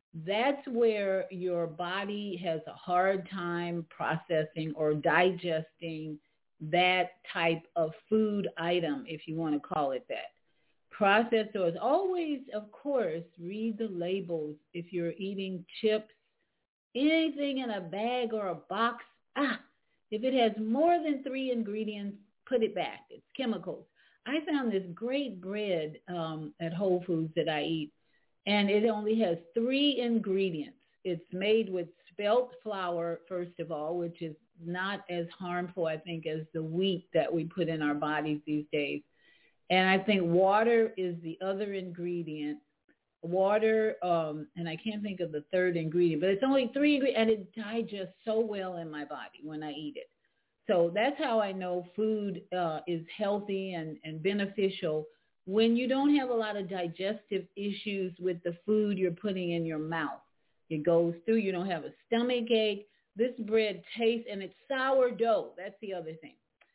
that's where your body has a hard time processing or digesting that type of food item, if you want to call it that. Processors, always, of course, read the labels if you're eating chips, anything in a bag or a box. Ah, if it has more than three ingredients, put it back. It's chemicals. I found this great bread um, at Whole Foods that I eat, and it only has three ingredients. It's made with spelt flour, first of all, which is not as harmful, I think, as the wheat that we put in our bodies these days. And I think water is the other ingredient. Water, um, and I can't think of the third ingredient, but it's only three ingredients, and it digests so well in my body when I eat it. So that's how I know food uh, is healthy and, and beneficial when you don't have a lot of digestive issues with the food you're putting in your mouth. It goes through, you don't have a stomach ache. This bread tastes, and it's sourdough. That's the other thing.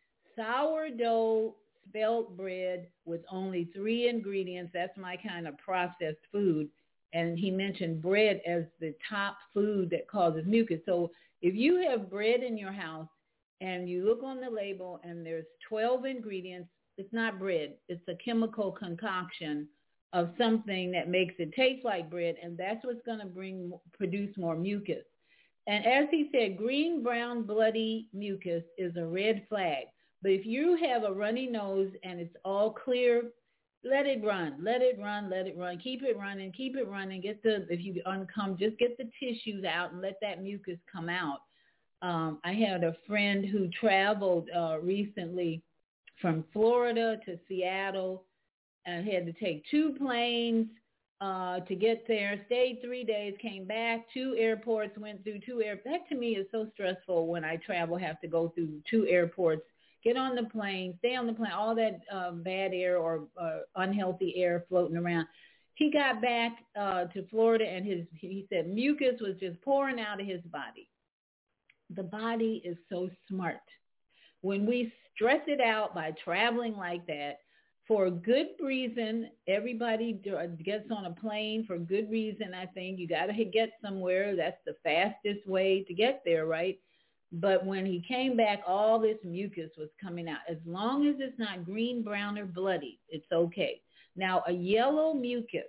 Sourdough spelt bread with only three ingredients. That's my kind of processed food. And he mentioned bread as the top food that causes mucus. So if you have bread in your house and you look on the label and there's twelve ingredients, it's not bread. It's a chemical concoction of something that makes it taste like bread, and that's what's going to bring produce more mucus. And as he said, green, brown, bloody mucus is a red flag. But if you have a runny nose and it's all clear, let it run, let it run, let it run. Keep it running, keep it running. Get the, if you uncome, just get the tissues out and let that mucus come out. Um, I had a friend who traveled uh, recently from Florida to Seattle and had to take two planes uh, to get there, stayed three days, came back, two airports, went through two airports. That to me is so stressful when I travel, have to go through two airports. Get on the plane, stay on the plane, all that uh, bad air or uh, unhealthy air floating around. He got back uh, to Florida, and his he said mucus was just pouring out of his body. The body is so smart. When we stress it out by traveling like that, for a good reason, everybody gets on a plane for good reason, I think. You got to get somewhere. That's the fastest way to get there, right? But when he came back, all this mucus was coming out. As long as it's not green, brown, or bloody, it's okay. Now, a yellow mucus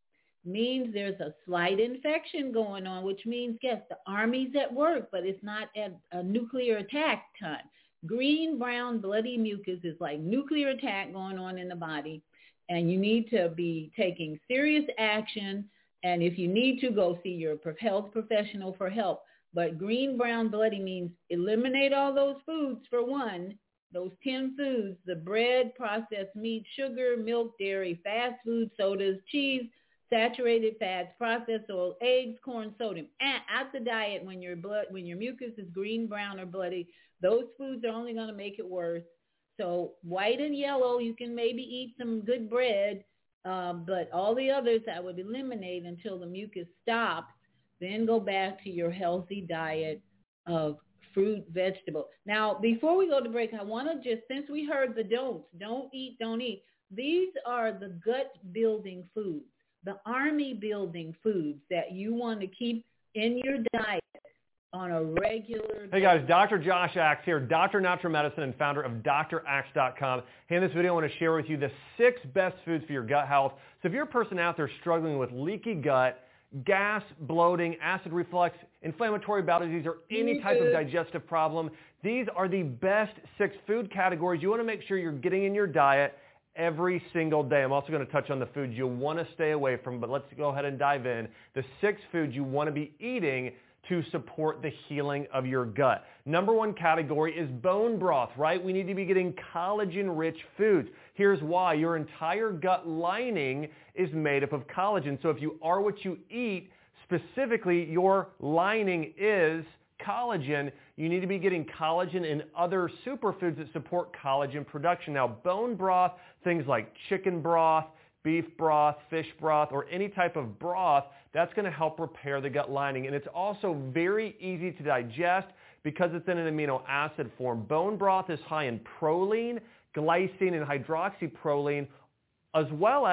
means there's a slight infection going on, which means, yes, the Army's at work, but it's not at a nuclear attack time. Green, brown, bloody mucus is like nuclear attack going on in the body, and you need to be taking serious action, and if you need to, go see your health professional for help. But green, brown, bloody means eliminate all those foods for one, those ten foods, the bread, processed meat, sugar, milk, dairy, fast food, sodas, cheese, saturated fats, processed oil, eggs, corn, sodium. And out the diet when your blood, when your mucus is green, brown, or bloody, those foods are only going to make it worse. So white and yellow, you can maybe eat some good bread, uh, but all the others I would eliminate until the mucus stops. Then go back to your healthy diet of fruit, vegetable. Now, before we go to break, I want to just, since we heard the don'ts, don't eat, don't eat, these are the gut-building foods, the army-building foods that you want to keep in your diet on a regular Hey guys, Doctor Josh Axe here, Doctor Natural Medicine and founder of Dr Axe dot com. Hey, in this video I want to share with you the six best foods for your gut health. So if you're a person out there struggling with leaky gut, gas, bloating, acid reflux, inflammatory bowel disease, or any type of digestive problem, these are the best six food categories you want to make sure you're getting in your diet every single day. I'm also going to touch on the foods you'll want to stay away from, but let's go ahead and dive in. The six foods you want to be eating to support the healing of your gut. Number one category is bone broth, right? We need to be getting collagen-rich foods. Here's why. Your entire gut lining is made up of collagen. So if you are what you eat, specifically your lining is collagen, you need to be getting collagen in other superfoods that support collagen production. Now, bone broth, things like chicken broth, beef broth, fish broth, or any type of broth, that's going to help repair the gut lining. And it's also very easy to digest because it's in an amino acid form. Bone broth is high in proline, glycine, and hydroxyproline, as well as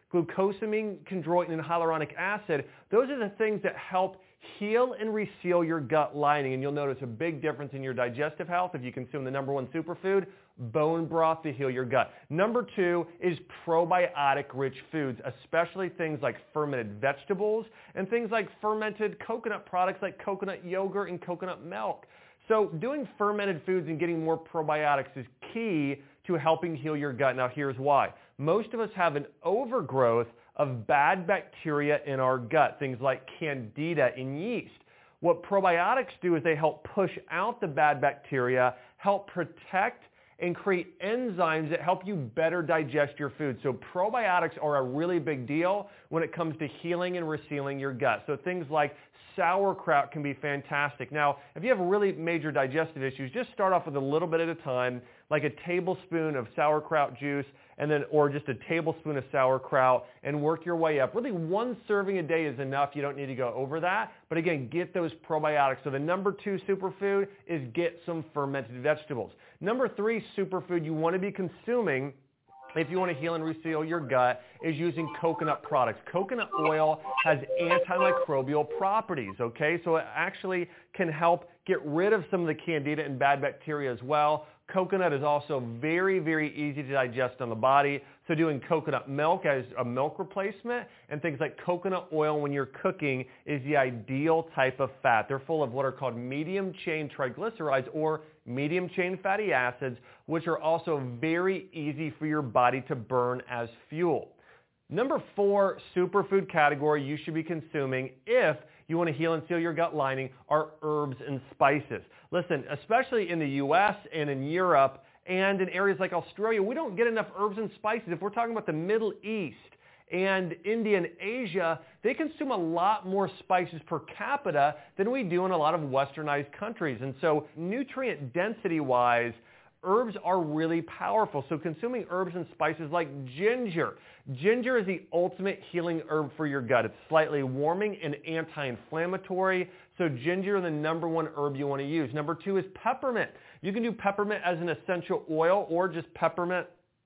glucosamine, chondroitin, and hyaluronic acid. Those are the things that help heal and reseal your gut lining. And you'll notice a big difference in your digestive health if you consume the number one superfood, bone broth, to heal your gut. Number two is probiotic-rich foods, especially things like fermented vegetables and things like fermented coconut products like coconut yogurt and coconut milk. So doing fermented foods and getting more probiotics is key to helping heal your gut. Now here's why. Most of us have an overgrowth of bad bacteria in our gut, things like candida and yeast. What probiotics do is they help push out the bad bacteria, help protect and create enzymes that help you better digest your food. So probiotics are a really big deal when it comes to healing and resealing your gut. So things like sauerkraut can be fantastic. Now, if you have really major digestive issues, just start off with a little bit at a time, like a tablespoon of sauerkraut juice, and then, or just a tablespoon of sauerkraut, and work your way up. Really, one serving a day is enough. You don't need to go over that. But again, get those probiotics. So the number two superfood is get some fermented vegetables. Number three superfood you want to be consuming if you want to heal and reseal your gut is using coconut products. Coconut oil has antimicrobial properties, okay? So it actually can help get rid of some of the candida and bad bacteria as well. Coconut is also very, very easy to digest on the body. So doing coconut milk as a milk replacement and things like coconut oil when you're cooking is the ideal type of fat. They're full of what are called medium-chain triglycerides or medium-chain fatty acids, which are also very easy for your body to burn as fuel. Number four superfood category you should be consuming if you want to heal and seal your gut lining are herbs and spices. Listen, especially in the U S and in Europe and in areas like Australia, we don't get enough herbs and spices. If we're talking about the Middle East and India and Asia, they consume a lot more spices per capita than we do in a lot of westernized countries. And so nutrient density-wise, herbs are really powerful. So consuming herbs and spices like ginger. Ginger is the ultimate healing herb for your gut. It's slightly warming and anti-inflammatory. So ginger is the number one herb you want to use. Number two is peppermint. You can do peppermint as an essential oil or just peppermint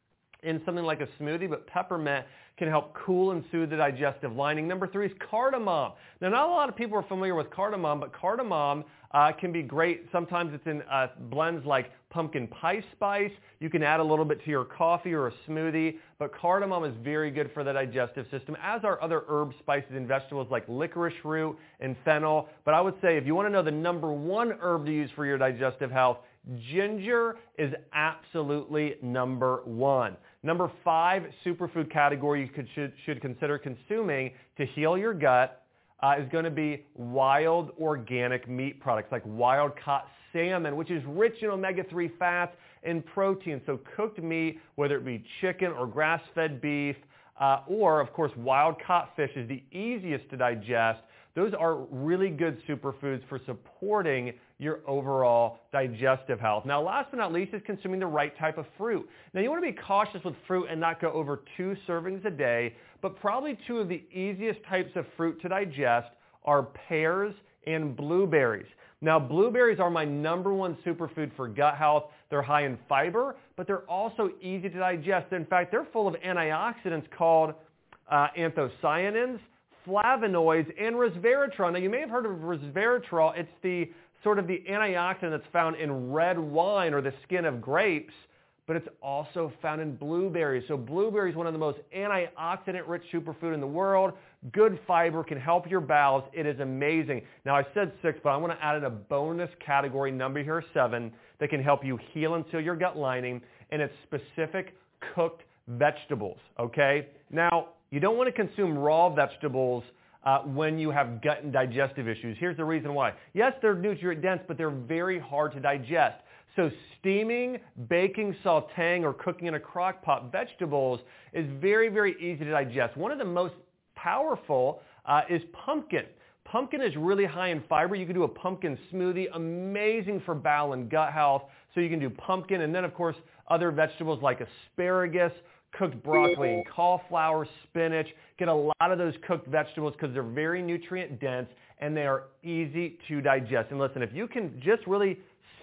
in something like a smoothie, but peppermint can help cool and soothe the digestive lining. Number three is cardamom. Now, not a lot of people are familiar with cardamom, but cardamom uh, can be great. Sometimes it's in uh, blends like pumpkin pie spice. You can add a little bit to your coffee or a smoothie, but cardamom is very good for the digestive system, as are other herbs, spices, and vegetables like licorice root and fennel. But I would say if you want to know the number one herb to use for your digestive health, ginger is absolutely number one. Number five superfood category you could, should, should consider consuming to heal your gut uh, is going to be wild organic meat products like wild-caught salmon, which is rich in omega three fats and protein. So cooked meat, whether it be chicken or grass-fed beef, uh, or, of course, wild-caught fish is the easiest to digest. Those are really good superfoods for supporting your overall digestive health. Now, last but not least is consuming the right type of fruit. Now, you want to be cautious with fruit and not go over two servings a day, but probably two of the easiest types of fruit to digest are pears and blueberries. Now, blueberries are my number one superfood for gut health. They're high in fiber, but they're also easy to digest. In fact, they're full of antioxidants called uh, anthocyanins, flavonoids, and resveratrol. Now, you may have heard of resveratrol. It's the sort of the antioxidant that's found in red wine or the skin of grapes, but it's also found in blueberries. So blueberries is one of the most antioxidant-rich superfood in the world. Good fiber, can help your bowels. It is amazing. Now, I said six, but I want to add in a bonus category number here, seven, that can help you heal and seal your gut lining, and it's specific cooked vegetables, okay? Now, you don't want to consume raw vegetables uh, when you have gut and digestive issues. Here's the reason why. Yes, they're nutrient dense, but they're very hard to digest. So steaming, baking, sautéing, or cooking in a crock pot vegetables is very, very easy to digest. One of the most powerful uh, is pumpkin. Pumpkin is really high in fiber. You can do a pumpkin smoothie, amazing for bowel and gut health. So you can do pumpkin, and then, of course, other vegetables like asparagus, cooked broccoli and cauliflower, spinach. Get a lot of those cooked vegetables because they're very nutrient dense and they are easy to digest. And listen, if you can just really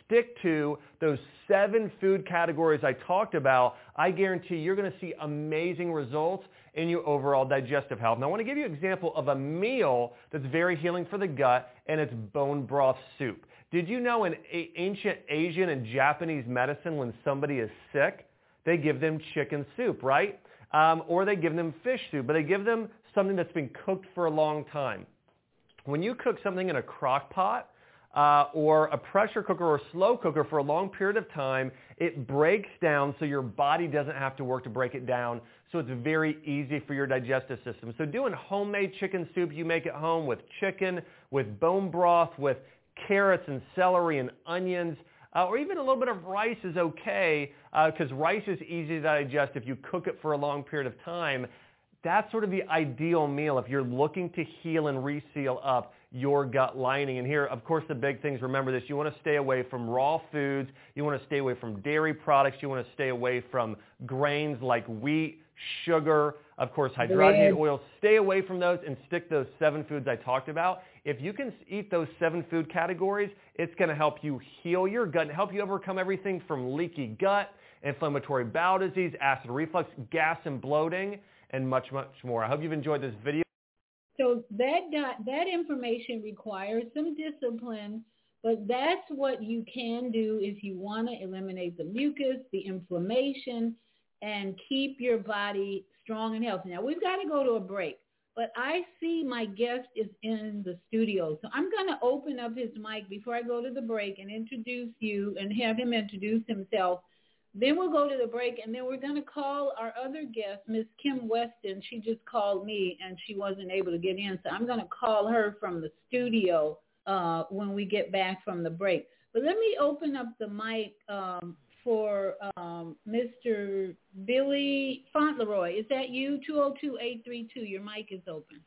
stick to those seven food categories I talked about, I guarantee you're going to see amazing results in your overall digestive health. Now, I want to give you an example of a meal that's very healing for the gut, and it's bone broth soup. Did you know in a- ancient Asian and Japanese medicine, when somebody is sick, they give them chicken soup, right? Um, or they give them fish soup, but they give them something that's been cooked for a long time. When you cook something in a crock pot, Uh, or a pressure cooker or a slow cooker for a long period of time, it breaks down so your body doesn't have to work to break it down. So it's very easy for your digestive system. So doing homemade chicken soup you make at home with chicken, with bone broth, with carrots and celery and onions, uh, or even a little bit of rice is okay because uh, rice is easy to digest if you cook it for a long period of time. That's sort of the ideal meal if you're looking to heal and reseal up your gut lining. And here, of course, the big things, remember this, you want to stay away from raw foods, you want to stay away from dairy products, you want to stay away from grains like wheat, sugar, of course, hydrogenated oils. Stay away from those and stick those seven foods I talked about. If you can eat those seven food categories, it's going to help you heal your gut and help you overcome everything from leaky gut, inflammatory bowel disease, acid reflux, gas and bloating, and much, much more. I hope you've enjoyed this video. So that that information requires some discipline, but that's what you can do if you want to eliminate the mucus, the inflammation, and keep your body strong and healthy. Now, we've got to go to a break, but I see my guest is in the studio. So I'm going to open up his mic before I go to the break and introduce you and have him introduce himself. Then we'll go to the break, and then we're going to call our other guest, Miss Kim Weston. She just called me, and she wasn't able to get in, so I'm going to call her from the studio uh, when we get back from the break. But let me open up the mic um, for um, Mister Billy Fauntleroy. Is that you? two oh two, eight three two. Your mic is open.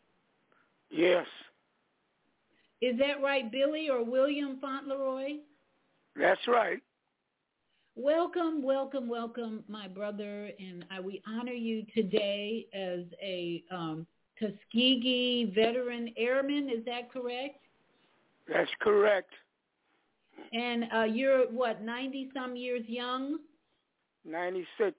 Yes. Is that right, Billy or William Fauntleroy? That's right. Welcome, welcome, welcome, my brother, and I, we honor you today as a um, Tuskegee veteran airman. Is that correct? That's correct. And uh, you're, what, ninety-some years young? ninety-six.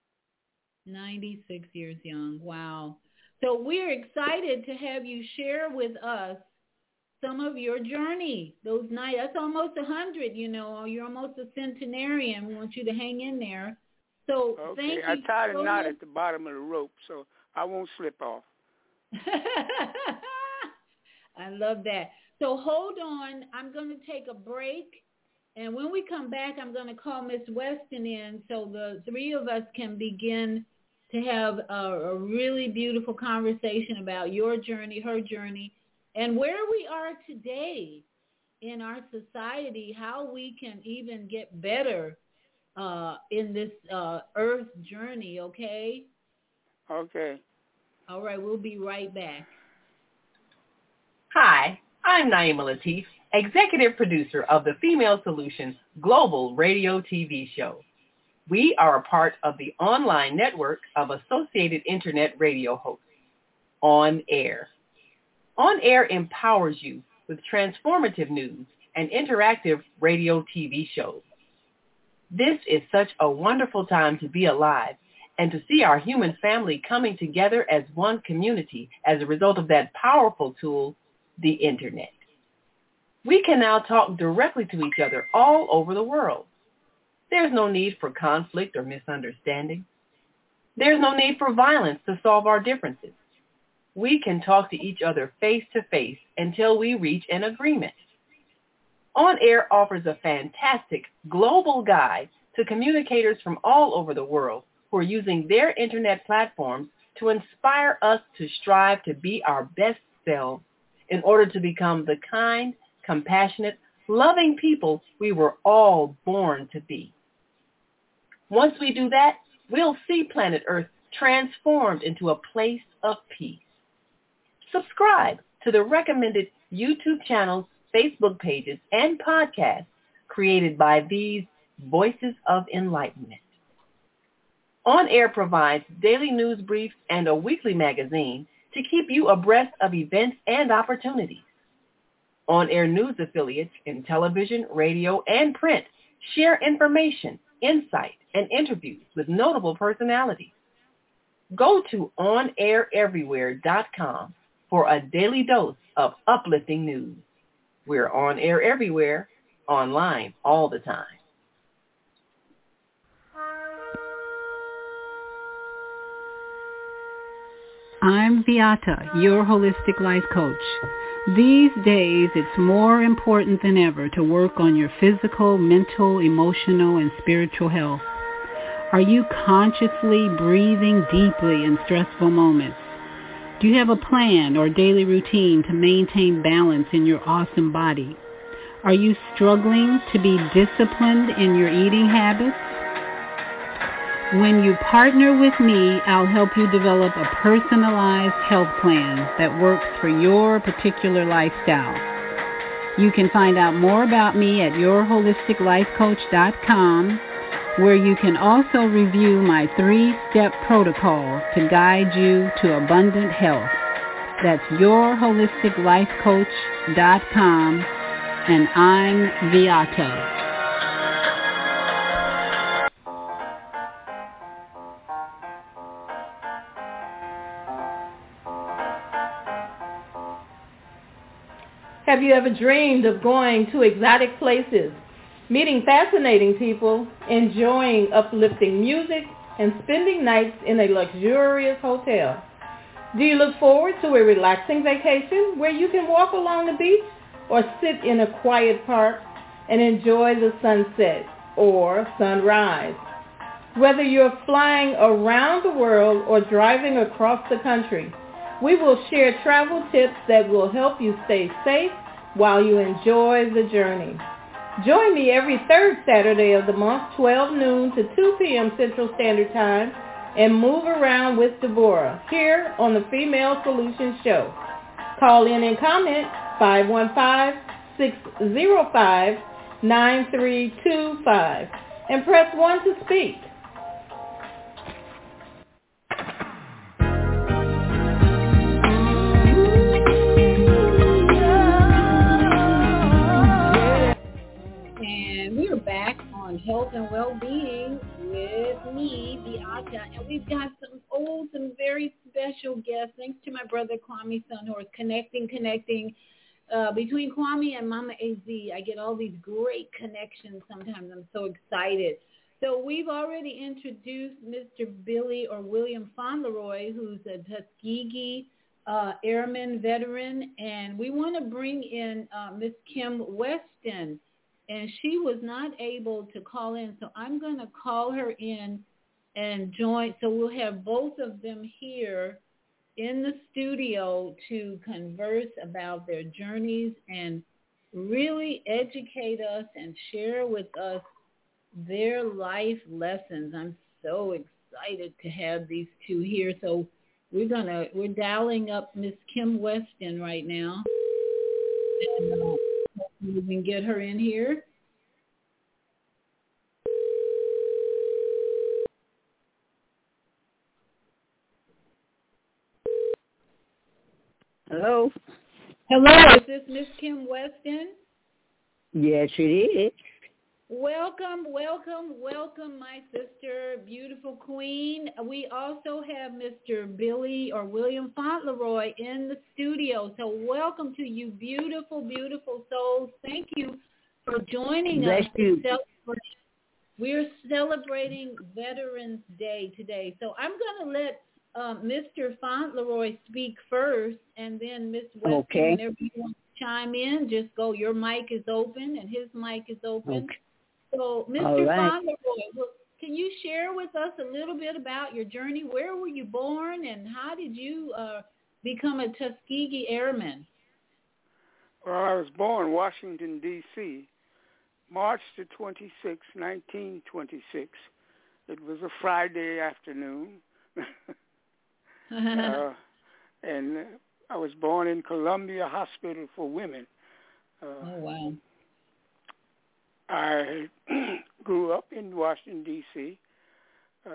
ninety-six years young. Wow. So we're excited to have you share with us some of your journey. Those nights, that's almost a hundred, you know, you're almost a centenarian. We want you to hang in there. So okay, thank you. I tied so a knot much. at the bottom of the rope, so I won't slip off. I love that. So hold on. I'm going to take a break. And when we come back, I'm going to call Miss Weston in so the three of us can begin to have a, a really beautiful conversation about your journey, her journey, and where we are today in our society, how we can even get better uh, in this uh, earth journey, okay? Okay. All right, we'll be right back. Hi, I'm Naima Latif, executive producer of the Female Solutions Global Radio T V show. We are a part of the online network of Associated Internet radio hosts, On Air. On Air empowers you with transformative news and interactive radio T V shows. This is such a wonderful time to be alive and to see our human family coming together as one community as a result of that powerful tool, the Internet. We can now talk directly to each other all over the world. There's no need for conflict or misunderstanding. There's no need for violence to solve our differences. We can talk to each other face to face until we reach an agreement. On Air offers a fantastic global guide to communicators from all over the world who are using their internet platforms to inspire us to strive to be our best selves in order to become the kind, compassionate, loving people we were all born to be. Once we do that, we'll see planet Earth transformed into a place of peace. Subscribe to the recommended YouTube channels, Facebook pages, and podcasts created by these Voices of Enlightenment. On Air provides daily news briefs and a weekly magazine to keep you abreast of events and opportunities. On-air news affiliates in television, radio, and print share information, insight, and interviews with notable personalities. Go to on air everywhere dot com for a daily dose of uplifting news. We're on air everywhere, online all the time. I'm Beata, your holistic life coach. These days, it's more important than ever to work on your physical, mental, emotional, and spiritual health. Are you consciously breathing deeply in stressful moments? Do you have a plan or daily routine to maintain balance in your awesome body? Are you struggling to be disciplined in your eating habits? When you partner with me, I'll help you develop a personalized health plan that works for your particular lifestyle. You can find out more about me at your holistic life coach dot com, where you can also review my three-step protocol to guide you to abundant health. That's your holistic life coach dot com, and I'm Beata. Have you ever dreamed of going to exotic places, meeting fascinating people, enjoying uplifting music, and spending nights in a luxurious hotel? Do you look forward to a relaxing vacation where you can walk along the beach or sit in a quiet park and enjoy the sunset or sunrise? Whether you're flying around the world or driving across the country, we will share travel tips that will help you stay safe while you enjoy the journey. Join me every third Saturday of the month, twelve noon to two p.m. Central Standard Time, and move around with Deborah here on the Female Solutions Show. Call in and comment five one five, six zero five, nine three two five and press one to speak. And we're back on Health and Wellbeing with me, Beata, and we've got some old, some very special guests. Thanks to my brother Kwame Sunhorse, connecting, connecting. Uh, between Kwame and Mama A Z, I get all these great connections sometimes. I'm so excited. So we've already introduced Mister Billy or William Fauntleroy, who's a Tuskegee uh, Airman veteran, and we want to bring in uh, Miss Kim Weston. And she was not able to call in, so I'm going to call her in and join. So we'll have both of them here in the studio to converse about their journeys and really educate us and share with us their life lessons. I'm so excited to have these two here. So we're gonna we're dialing up Miss Kim Weston right now, and uh, hopefully we can get her in here. Hello. Hello, is this Miss Kim Weston? Yes, it is. Welcome, welcome, welcome, my sister, beautiful queen. We also have Mister Billy or William Fauntleroy in the studio. So welcome to you, beautiful, beautiful souls. Thank you for joining Bless us. you. We're celebrating Veterans Day today. So I'm going to let uh, Mister Fauntleroy speak first, and then Miss Weston, okay. whenever you want to chime in, just go. Your mic is open, and his mic is open. Okay. So, Mister All right. Fauntleroy, well, can you share with us a little bit about your journey? Where were you born, and how did you uh, become a Tuskegee Airman? Well, I was born in Washington, D C, March the twenty-sixth, nineteen twenty-six. It was a Friday afternoon. uh, and I was born in Columbia Hospital for Women. Uh, oh, wow. I grew up in Washington, D C. Uh,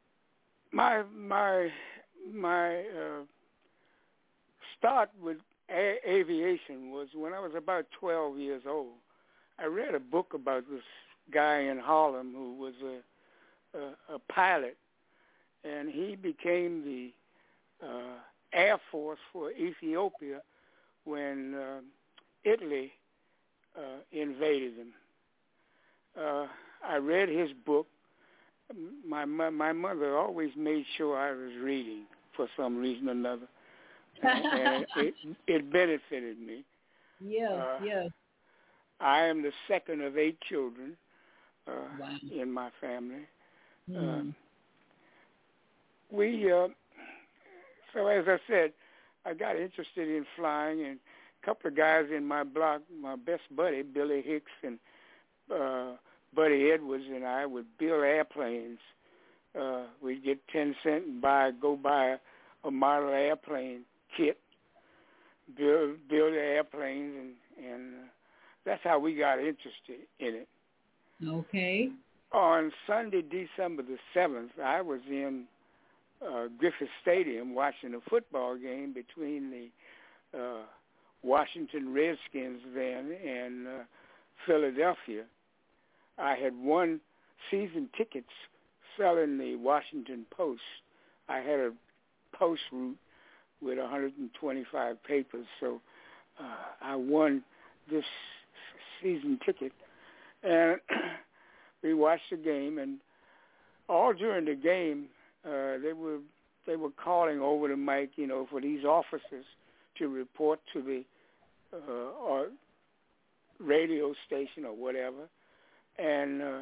my my my uh, start with a- aviation was when I was about twelve years old. I read a book about this guy in Harlem who was a, a, a pilot, and he became the uh, Air Force for Ethiopia when uh, Italy uh, invaded them. Uh, I read his book. My, my my mother always made sure I was reading for some reason or another, and, and it, it benefited me. Yes, uh, yes. I am the second of eight children uh, Wow. in my family. Mm. Uh, we, uh, so as I said, I got interested in flying, and a couple of guys in my block, my best buddy, Billy Hicks, and uh, Buddy Edwards and I would build airplanes. Uh, we'd get ten cents and buy, go buy a, a model airplane kit, build build the airplanes, and, and uh, that's how we got interested in it. Okay. On Sunday, December the seventh, I was in uh, Griffith Stadium watching a football game between the uh, Washington Redskins then and uh, Philadelphia. I had won season tickets selling the Washington Post. I had a post route with one hundred twenty-five papers, so uh, I won this season ticket. And we watched the game, and all during the game, uh, they were they were calling over the mic, you know, for these officers to report to the uh, or radio station or whatever. And uh,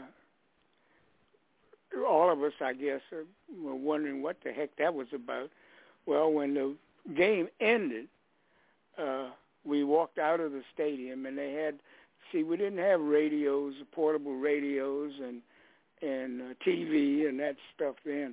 all of us, I guess, uh, were wondering what the heck that was about. Well, when the game ended, uh, we walked out of the stadium, and they had, see, we didn't have radios, portable radios, and and uh, T V and that stuff then.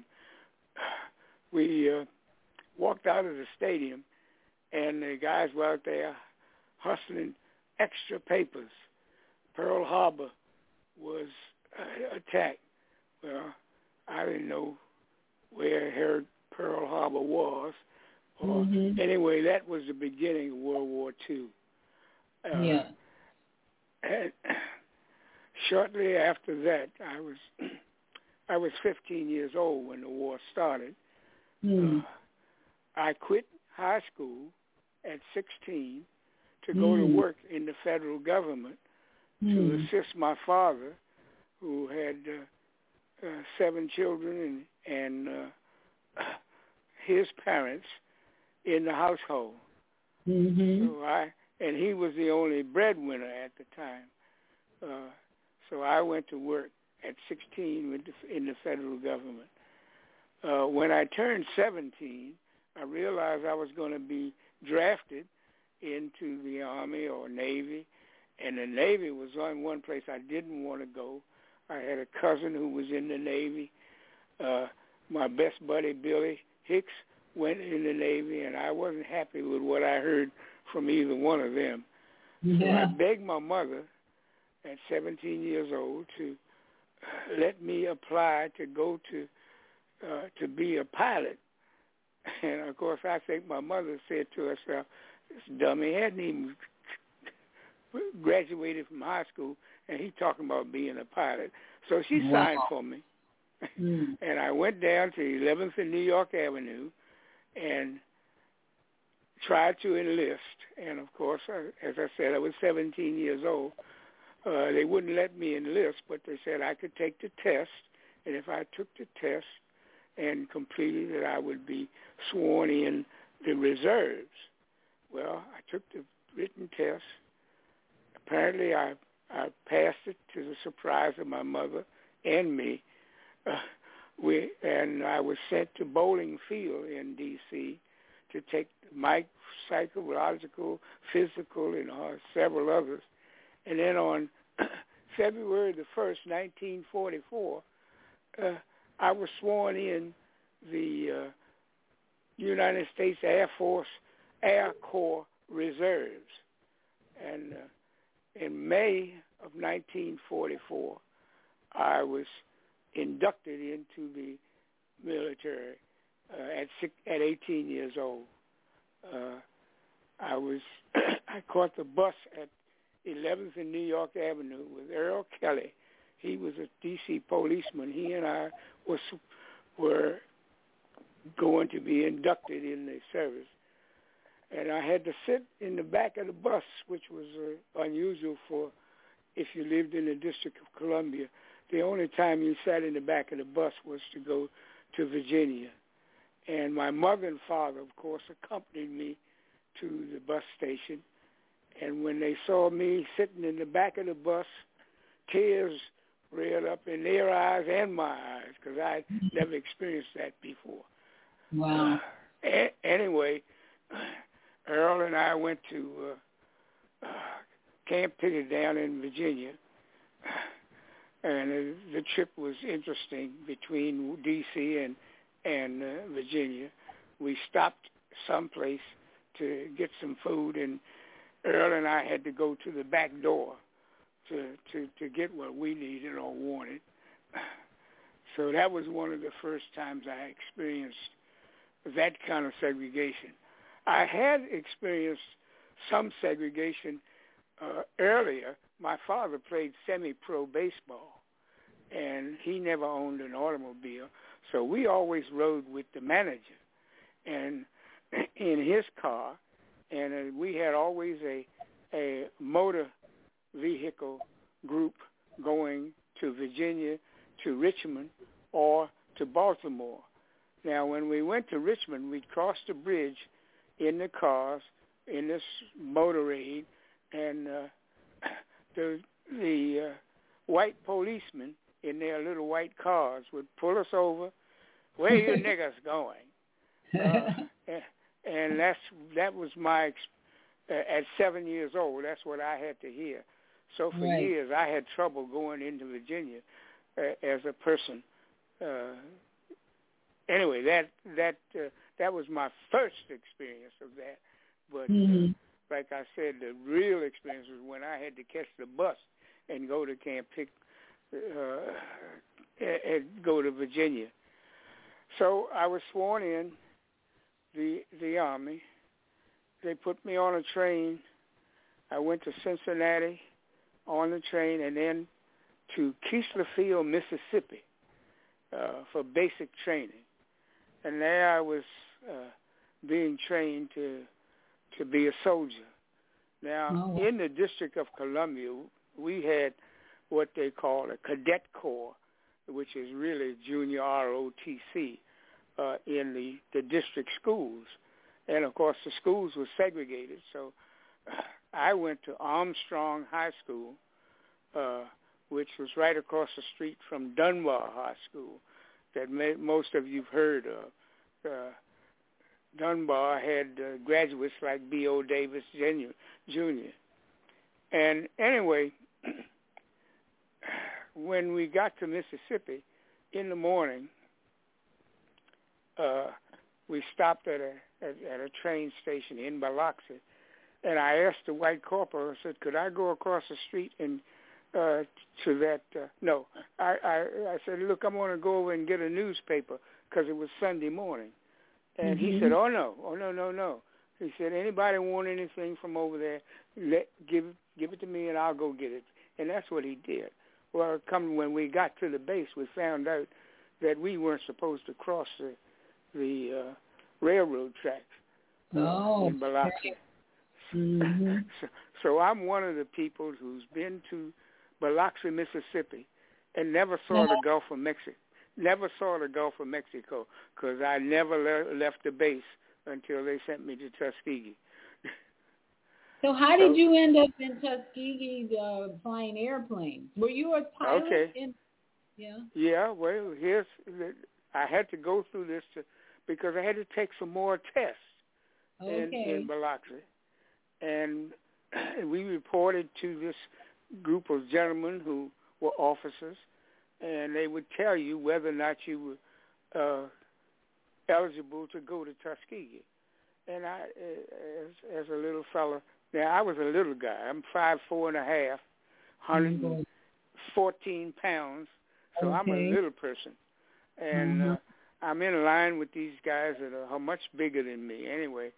We uh, walked out of the stadium, and the guys were out there hustling extra papers. Pearl Harbor was uh, attacked. Well, I didn't know where her Pearl Harbor was. Or, mm-hmm. Anyway, that was the beginning of World War Two. Uh, yeah. And shortly after that, I was I was fifteen years old when the war started. Mm. Uh, I quit high school at sixteen to go mm. to work in the federal government mm. to assist my father, who had uh, uh, seven children and, and uh, his parents in the household. Mm-hmm. So I and he was the only breadwinner at the time. Uh, so I went to work at sixteen with the, in the federal government. Uh, when I turned seventeen, I realized I was going to be drafted into the Army or Navy, and the Navy was on one place I didn't want to go. I had a cousin who was in the Navy. Uh, my best buddy, Billy Hicks, went in the Navy, and I wasn't happy with what I heard from either one of them. Yeah. So I begged my mother at seventeen years old to let me apply to go to uh, to be a pilot. And, of course, I think my mother said to herself, this dummy hadn't even graduated from high school, and he talking about being a pilot. So she wow. signed for me. Mm. And I went down to eleventh and New York Avenue and tried to enlist. And, of course, as I said, I was seventeen years old. Uh, they wouldn't let me enlist, but they said I could take the test, and if I took the test and completed it, I would be sworn in the reserves. Well, I took the written test. Apparently, I, I passed it to the surprise of my mother and me. Uh, we and I was sent to Bowling Field in D C to take my psychological, physical, and uh, several others. And then on February the first, nineteen forty-four, uh, I was sworn in the uh, United States Air Force Air Corps Reserves. And uh, in May of nineteen forty-four, I was inducted into the military uh, at six, at eighteen years old. Uh, I was I caught the bus at eleventh and New York Avenue with Earl Kelly. He was a D C policeman. He and I was were going to be inducted in the service. And I had to sit in the back of the bus, which was uh, unusual for if you lived in the District of Columbia. The only time you sat in the back of the bus was to go to Virginia. And my mother and father, of course, accompanied me to the bus station. And when they saw me sitting in the back of the bus, tears reeled up in their eyes and my eyes, because I had never experienced that before. Wow. Uh, a- anyway, Earl and I went to uh, uh, Camp Pickett down in Virginia, and uh, the trip was interesting between D C and and uh, Virginia. We stopped someplace to get some food, and Earl and I had to go to the back door to, to, to get what we needed or wanted. So that was one of the first times I experienced that kind of segregation. I had experienced some segregation uh, earlier. My father played semi-pro baseball, and he never owned an automobile, so we always rode with the manager and in his car, and uh, we had always a a motor vehicle group going to Virginia, to Richmond, or to Baltimore. Now, when we went to Richmond, we'd cross the bridge in the cars, in this motorade, and uh, the the uh, white policemen in their little white cars would pull us over. Where you niggas going? Uh, and that's that was my uh, at seven years old. That's what I had to hear. So for Right. years, I had trouble going into Virginia uh, as a person. Uh, anyway, that that uh, that was my first experience of that. But Mhm. uh, like I said, the real experience was when I had to catch the bus and go to Camp Pick, uh, and go to Virginia. So I was sworn in the the Army. They put me on a train. I went to Cincinnati on the train, and then to Keesler Field, Mississippi, uh, for basic training. And there I was uh, being trained to to be a soldier. Now, Oh. in the District of Columbia, we had what they call a cadet corps, which is really junior R O T C, uh, in the, the district schools. And, of course, the schools were segregated. So I went to Armstrong High School, uh, which was right across the street from Dunbar High School that may, most of you've heard of. Uh, Dunbar had uh, graduates like B O Davis Junior And anyway, when we got to Mississippi in the morning, uh, we stopped at a at, at a train station in Biloxi, and I asked the white corporal, I said, could I go across the street and uh, to that? Uh, no, I, I I said, look, I'm going to go over and get a newspaper because it was Sunday morning. And Mm-hmm. he said, oh, no, oh, no, no, no. He said, anybody want anything from over there, let give, give it to me and I'll go get it. And that's what he did. Well, come when we got to the base, we found out that we weren't supposed to cross the, the uh, railroad tracks uh, Oh, in Biloxi. Mm-hmm. So, so I'm one of the people who's been to Biloxi, Mississippi, and never saw the Gulf of Mexico. Never saw the Gulf of Mexico because I never le- left the base until they sent me to Tuskegee. So how So- did you end up in Tuskegee uh, flying airplanes? Were you a pilot? Okay. In, yeah. Yeah, well, here's the, I had to go through this to, because I had to take some more tests in, Okay. in Biloxi. And we reported to this group of gentlemen who were officers, and they would tell you whether or not you were uh, eligible to go to Tuskegee. And I, as, as a little fella, now I was a little guy. I'm five four and a half, one hundred fourteen pounds, so I'm a Okay. little person. And Mhm. uh, I'm in line with these guys that are much bigger than me anyway.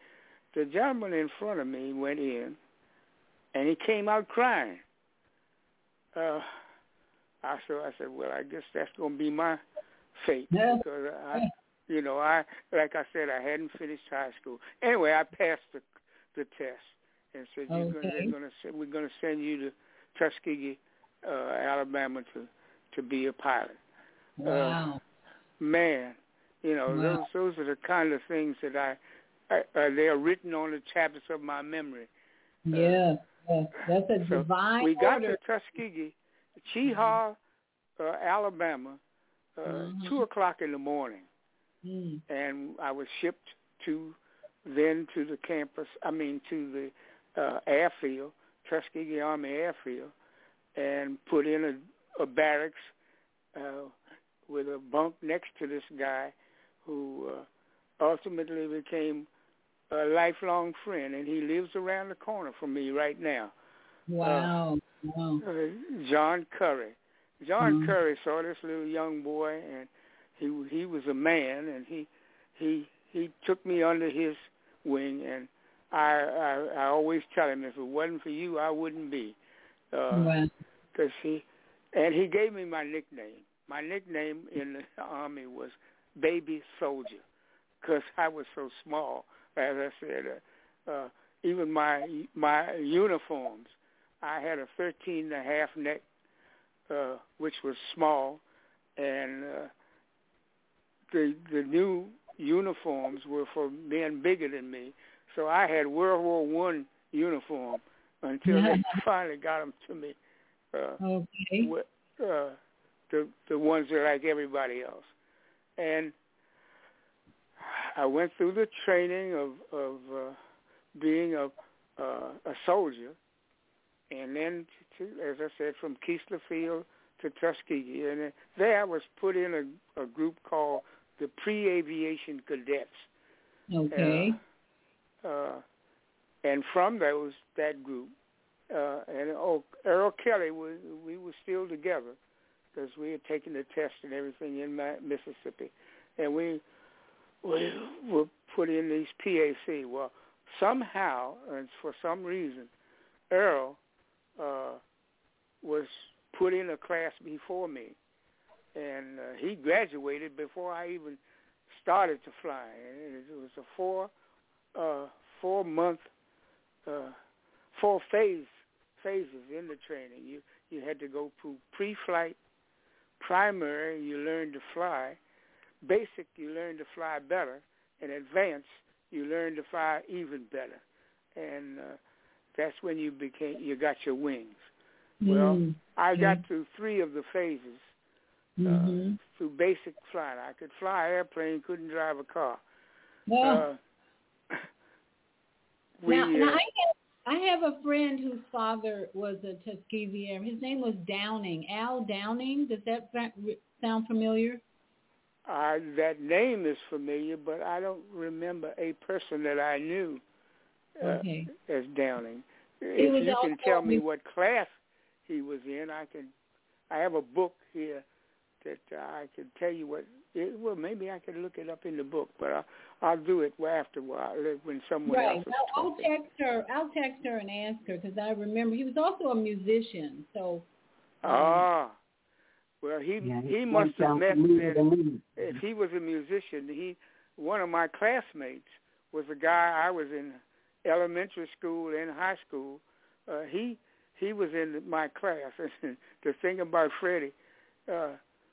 the gentleman in front of me went in, and he came out crying. Uh, I so I said, well, I guess that's going to be my fate Yeah. because I, you know, I like I said, I hadn't finished high school. Anyway, I passed the the test and said, You're Okay. gonna, they're going to we're going to send you to Tuskegee, uh, Alabama, to to be a pilot. Wow. Uh, man, you know, Wow. those those are the kind of things that I, I uh, they are written on the tablets of my memory. Yeah, yeah. That's a So divine we got order. to Tuskegee, Chehaw, uh, Alabama, uh, Mhm. two o'clock in the morning, Mm. and I was shipped to then to the campus. I mean to the uh, airfield, Tuskegee Army Airfield, and put in a, a barracks uh, with a bunk next to this guy, who uh, ultimately became a lifelong friend, and he lives around the corner from me right now. Wow. Uh, wow. uh, John Curry. John Mhm. Curry saw this little young boy, and he he was a man, and he he he took me under his wing, and I I, I always tell him, if it wasn't for you, I wouldn't be. Uh, Wow. Cause he, and he gave me my nickname. My nickname in the Army was Baby Soldier, because I was so small. As I said, uh, uh, even my my uniforms, I had a thirteen and a half neck, uh, which was small, and uh, the the new uniforms were for men bigger than me. So I had World War One uniform until they finally got them to me. Uh, Okay. with, uh, the the ones that are like everybody else, and I went through the training of of uh, being a uh, a soldier, and then to, as I said, from Keesler Field to Tuskegee, and there I was put in a, a group called the Pre-Aviation Cadets. Okay. Uh, uh, and from those that group, uh, and oh, Earl Kelly, we, we were still together because we had taken the test and everything in Mississippi, and we we were put in these P A C. Well, somehow and for some reason, Earl uh, was put in a class before me, and uh, he graduated before I even started to fly. And it was a four uh, four month uh, four phase phases in the training. You you had to go through pre-flight, primary, you learned to fly, basic, you learned to fly better, and advanced, you learned to fly even better. And uh, that's when you became you got your wings. Well, Mm. I got through three of the phases Mm-hmm. uh, through basic flying. I could fly an airplane, couldn't drive a car. Well, Uh, we, now, now uh, I have I have a friend whose father was a Tuskegee Airman. His name was Downing, Al Downing. Does that fa- sound familiar? Uh, that name is familiar, but I don't remember a person that I knew uh, Okay. as Downing. He If was you can also- tell me what class he was in, I can. I have a book here that uh, I can tell you what. It, well, maybe I can look it up in the book, but I'll, I'll do it after a while when someone Right. else is I'll, I'll talking. text her. I'll text her and ask her because I remember he was also a musician. So. Um, Ah. Well, he Yeah, he it must have sounds met familiar to then. me. If he was a musician, he one of my classmates was a guy I was in elementary school and high school. Uh, he he was in my class. The thing about Freddie, uh,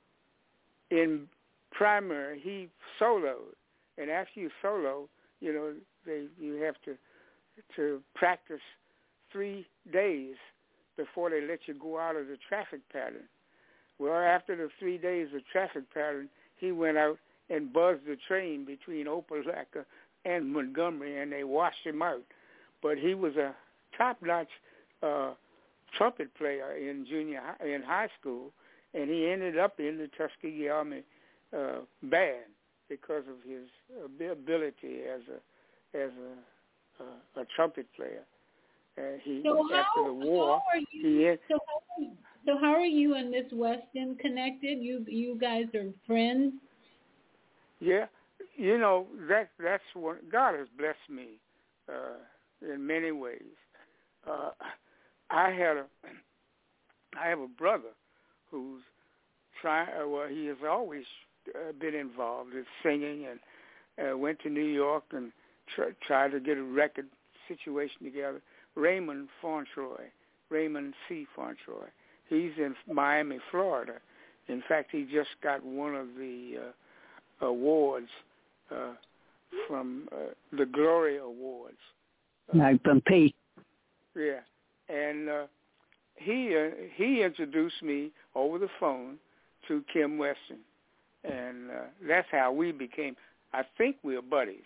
in primary, he soloed, and after you solo, you know, they you have to to practice three days before they let you go out of the traffic pattern. Well, after the three days of traffic pattern, he went out and buzzed the train between Opelika and Montgomery, and they washed him out. But he was a top-notch uh, trumpet player in junior high, in high school, and he ended up in the Tuskegee Army uh, band because of his ability as a as a, uh, a trumpet player. Uh, he So after how, the war, how are you? he So how, so how are you and Miss Weston connected? You you guys are friends. Yeah, you know that that's what God has blessed me uh, in many ways. Uh, I had a, I have a brother who's trying. Uh, well, he has always uh, been involved in singing, and uh, went to New York and tr- tried to get a record situation together. Raymond Fauntroy, Raymond C. Fauntroy. He's in Miami, Florida. In fact, he just got one of the uh, awards uh, from uh, the Glory Awards. Uh, like from Pete. Yeah, and uh, he uh, he introduced me over the phone to Kim Weston, and uh, that's how we became. I think we're buddies.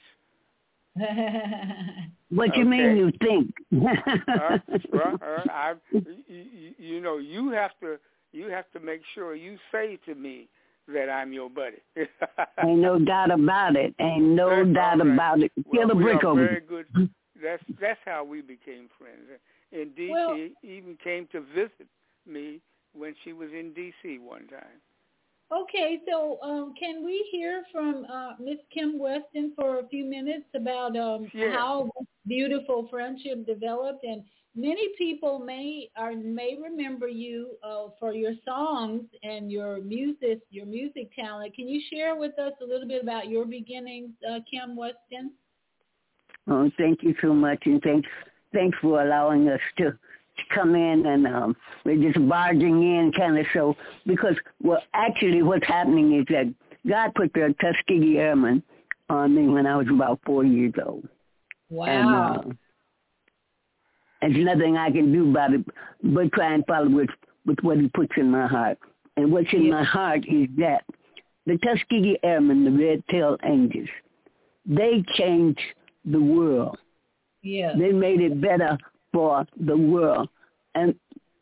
What do you mean you think? uh, well, uh, I, you, you know, you have to you have to make sure you say to me that I'm your buddy. Ain't no doubt about it. Ain't no That's doubt right. about it. Well, Kill a we brick are over very it. good. That's that's how we became friends. Indeed, Well- she even came to visit me when she was in D C one time. Okay, so um, can we hear from uh, Miss Kim Weston for a few minutes about um, Yeah. how this beautiful friendship developed? And many people may or may remember you uh, for your songs and your music, your music talent. Can you share with us a little bit about your beginnings, uh, Kim Weston? Oh, thank you so much, and thanks thanks for allowing us to, to come in, and um, we're just barging in kind of so, because, well, actually what's happening is that God put the Tuskegee Airmen on me when I was about four years old. Wow. And uh, there's nothing I can do about it but try and follow with, with what he puts in my heart. And what's in my heart is that the Tuskegee Airmen, the Red-Tailed Angels, they changed the world. Yeah. They made it better for the world. And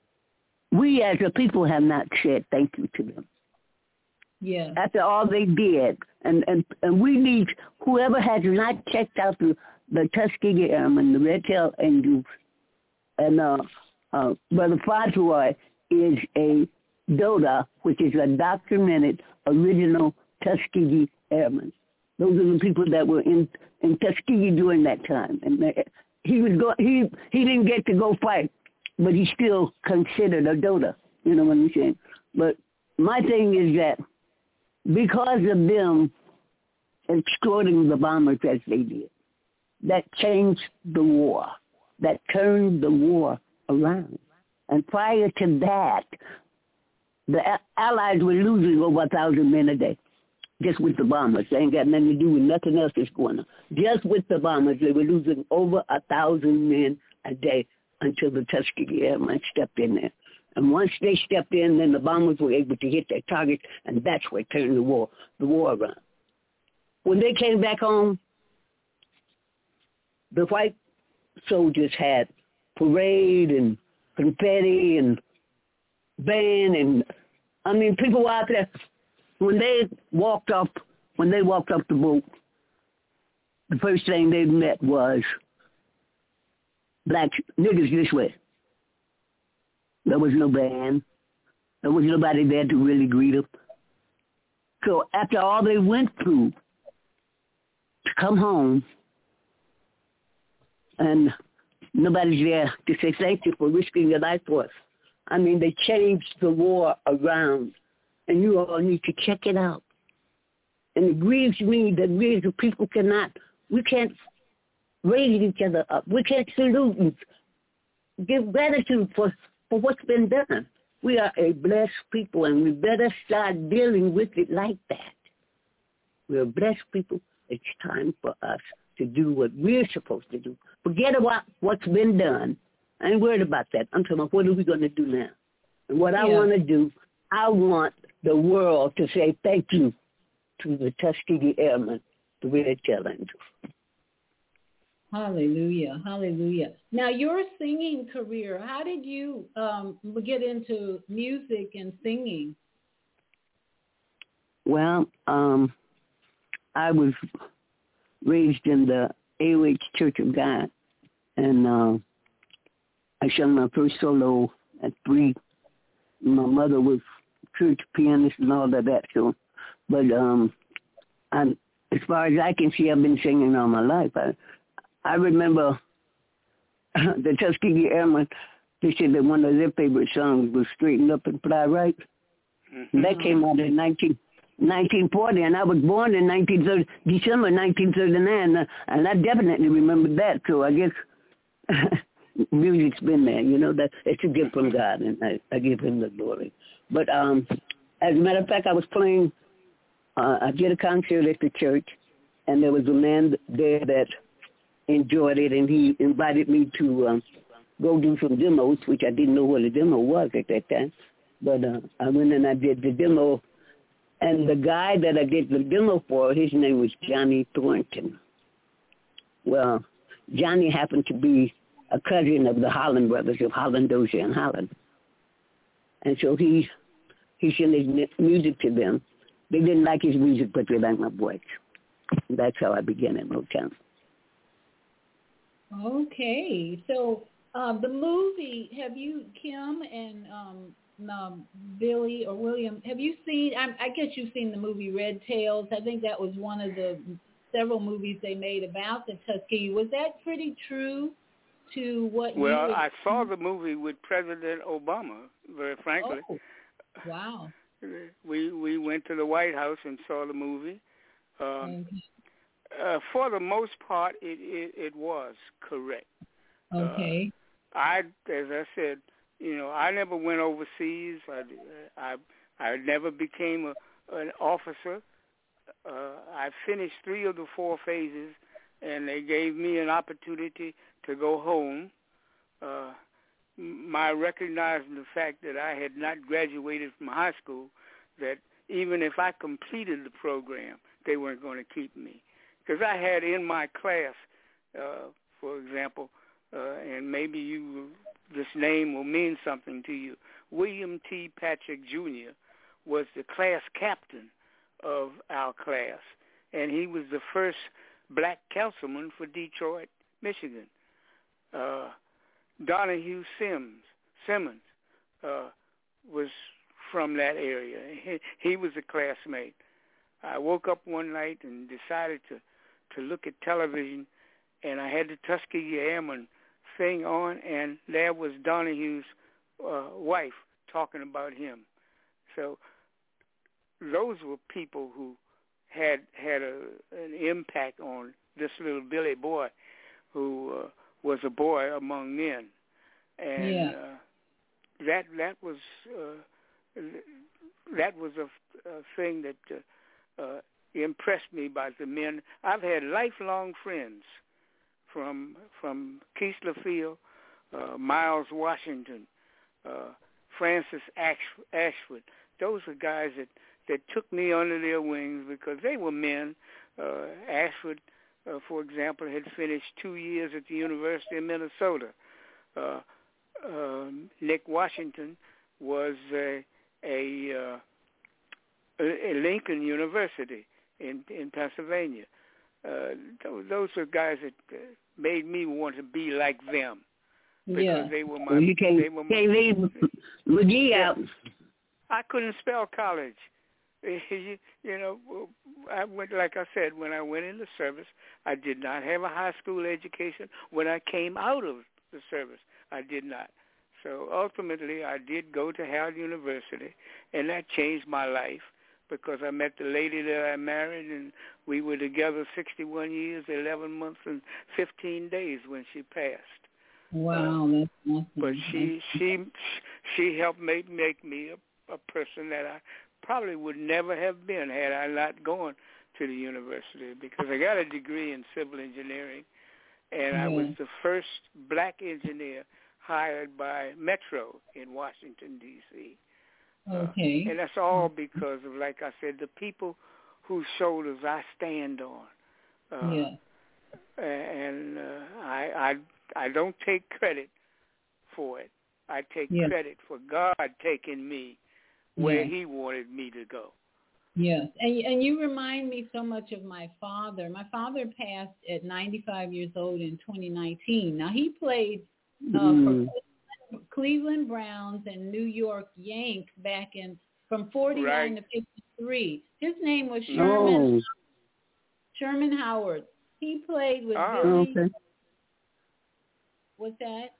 we as a people have not said thank you to them. Yeah. After all they did. And, and, and we need, whoever has not checked out the, the Tuskegee Airmen, the Red-Tailed Angels, and uh, uh, Brother Fauntroy is a DOTA, which is a documented original Tuskegee Airman. Those are the people that were in, in Tuskegee during that time. And they, he was go, he he didn't get to go fight, but he's still considered a DOTA. You know what I'm saying? But my thing is that because of them exploiting the bombers as they did, that changed the war, that turned the war around. And prior to that, the Allies were losing over a thousand men a day, just with the bombers. They ain't got nothing to do with nothing else that's going on. Just with the bombers, they were losing over a thousand men a day until the Tuskegee Airmen stepped in there. And once they stepped in, then the bombers were able to hit their targets, and that's what turned the war, the war around. When they came back home, the white soldiers had parade and confetti and band, and I mean, people were out there. When they walked up, when they walked up the boat, the first thing they met was black niggas this way. There was no band. There was nobody there to really greet them. So after all they went through to come home, and nobody's there to say thank you for risking your life for us. I mean, they changed the war around, and you all need to check it out. And it grieves me that we as a people cannot, we can't raise each other up. We can't salute and give gratitude for, for what's been done. We are a blessed people, and we better start dealing with it like that. We're blessed people. It's time for us to do what we're supposed to do. Forget about what's been done. I ain't worried about that. I'm talking about what are we going to do now? And what I Yeah. want to do, I want the world to say thank you to the Tuskegee Airmen, the Red-Tailed Angels. Hallelujah, hallelujah. Now, your singing career, how did you um, get into music and singing? Well, um, I was raised in the A O H Church of God, and uh, I sang my first solo at three. My mother was church pianist and all of that, so, but um, I'm, as far as I can see, I've been singing all my life. I, I remember the Tuskegee Airmen, they said that one of their favorite songs was Straighten Up and Fly Right. Mm-hmm. That came out in nineteen forty, and I was born in nineteen thirty, December nineteen thirty-nine, and I definitely remember that, so I guess music's been there, you know, that it's a gift from God, and I, I give him the glory. But um, as a matter of fact, I was playing, uh, I did a concert at the church, and there was a man there that enjoyed it, and he invited me to um, go do some demos, which I didn't know what a demo was at that time. But uh, I went and I did the demo, and the guy that I did the demo for, his name was Johnny Thornton. Well, Johnny happened to be a cousin of the Holland brothers, of Holland Dozier and Holland. And so he he sent his music to them. They didn't like his music, but they liked my voice. And that's how I began at Motown. Okay, so uh, the movie, have you, Kim and um, um, Billy or William, have you seen, I, I guess you've seen the movie Red Tails. I think that was one of the several movies they made about the Tuskegee. Was that pretty true to what well, you Well, I saw the movie with President Obama, very frankly. Oh, wow. We we went to the White House and saw the movie. Um, okay. uh, for the most part, it, it, it was correct. Okay. Uh, I, as I said, you know, I never went overseas. I, I, I never became a, an officer. Uh, I finished three of the four phases, and they gave me an opportunity to go home. Uh, my recognizing the fact that I had not graduated from high school, that even if I completed the program, they weren't going to keep me. Because I had in my class, uh, for example, uh, and maybe you, this name will mean something to you, William T. Patrick Junior was the class captain of our class, and he was the first black councilman for Detroit, Michigan. Uh, Donahue Sims, Simmons uh, was from that area. He, he was a classmate. I woke up one night and decided to, to look at television, and I had the Tuskegee Airmen thing on, and there was Donahue's uh, wife talking about him. So those were people who had had a, an impact on this little Billy boy who uh, was a boy among men. And yeah. uh, that that was uh, that was a, a thing that uh, uh, impressed me by the men. I've had lifelong friends from from Keesler Field, uh, Miles Washington, uh, Francis Ash, Ashford. Those are guys that, that took me under their wings because they were men. Uh, Ashford, uh, for example, had finished two years at the University of Minnesota. Uh, uh, Nick Washington was a, a, uh, a Lincoln University in, in Pennsylvania. Uh, those, those are guys that uh, made me want to be like them because yeah. they were my. Well, you can't, they were my, can't leave McGee yeah. out. I couldn't spell college. you, you know, I went like I said when I went in the service. I did not have a high school education. When I came out of the service, I did not. So ultimately, I did go to Howard University, and that changed my life. Because I met the lady that I married, and we were together sixty-one years, eleven months, and fifteen days when she passed. Wow, uh, that's awesome. But she she she helped make make me a, a person that I probably would never have been had I not gone to the university. Because I got a degree in civil engineering, and yeah. I was the first black engineer hired by Metro in Washington D C Okay. Uh, and that's all because of, like I said, the people whose shoulders I stand on. Uh, yeah. And uh, I, I I don't take credit for it. I take yeah. credit for God taking me where yeah. He wanted me to go. Yes, and and you remind me so much of my father. My father passed at ninety-five years old in twenty nineteen. Now he played uh, mm. for Cleveland Browns and New York Yanks back in from forty-nine right. to fifty-three. His name was Sherman oh. Sherman Howard. He played with ah. Billy okay. What's that?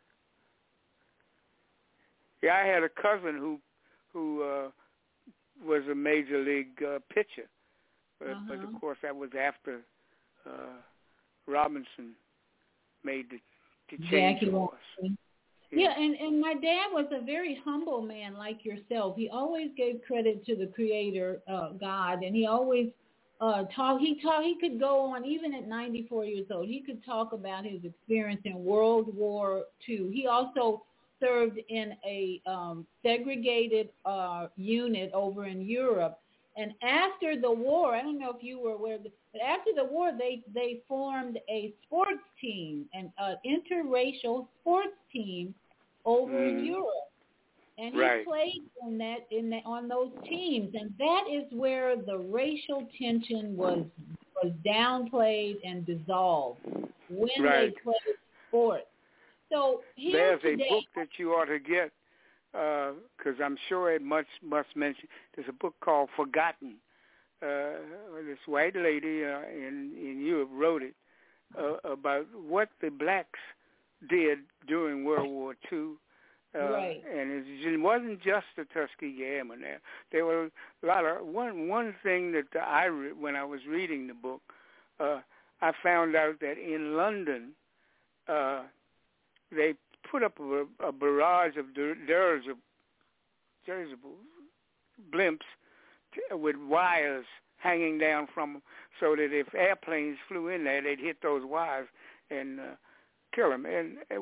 Yeah, I had a cousin who who uh, was a major league uh, pitcher, but, uh-huh. but of course that was after uh, Robinson made the, the change Jackie for us. Yeah, yeah and, and my dad was a very humble man like yourself. He always gave credit to the Creator, uh, God, and he always uh, talked. He talk, He could go on, even at ninety-four years old, he could talk about his experience in World War Two. He also served in a um, segregated uh, unit over in Europe. And after the war, I don't know if you were aware, but after the war, they, they formed a sports team, an uh, interracial sports team over mm. in Europe. And he right. played in that, in that, on those teams. And that is where the racial tension was was downplayed and dissolved when right. they played sports. So there's today, a book that you ought to get because uh, I'm sure it must must mention. There's a book called Forgotten. Uh, this white lady uh, in in Europe wrote it uh, about what the blacks did during World War Two, uh, right. and it wasn't just the Tuskegee Airmen. There, there were a lot of one one thing that I re- when I was reading the book, uh, I found out that in London. Uh, They put up a, a barrage of dirigible, dirigible blimps t- with wires hanging down from them so that if airplanes flew in there, they'd hit those wires and uh, kill them. And uh,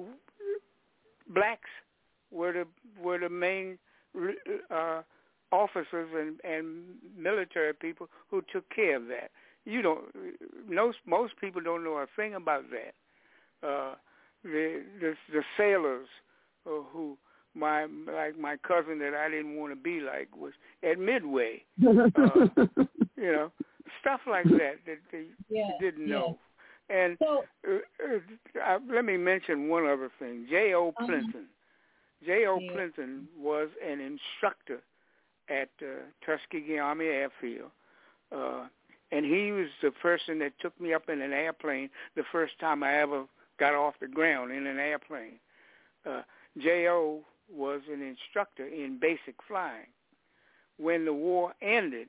blacks were the were the main uh, officers and, and military people who took care of that. You don't. Most most people don't know a thing about that. Uh, The, the the sailors uh, who my like my cousin that I didn't want to be like was at Midway, uh, you know, stuff like that that they yeah, didn't yeah. know. And so, uh, uh, let me mention one other thing. J O Clinton. Uh-huh. J O Yeah. Clinton was an instructor at uh, Tuskegee Army Airfield, uh, and he was the person that took me up in an airplane the first time I ever got off the ground in an airplane. Uh, J O was an instructor in basic flying. When the war ended,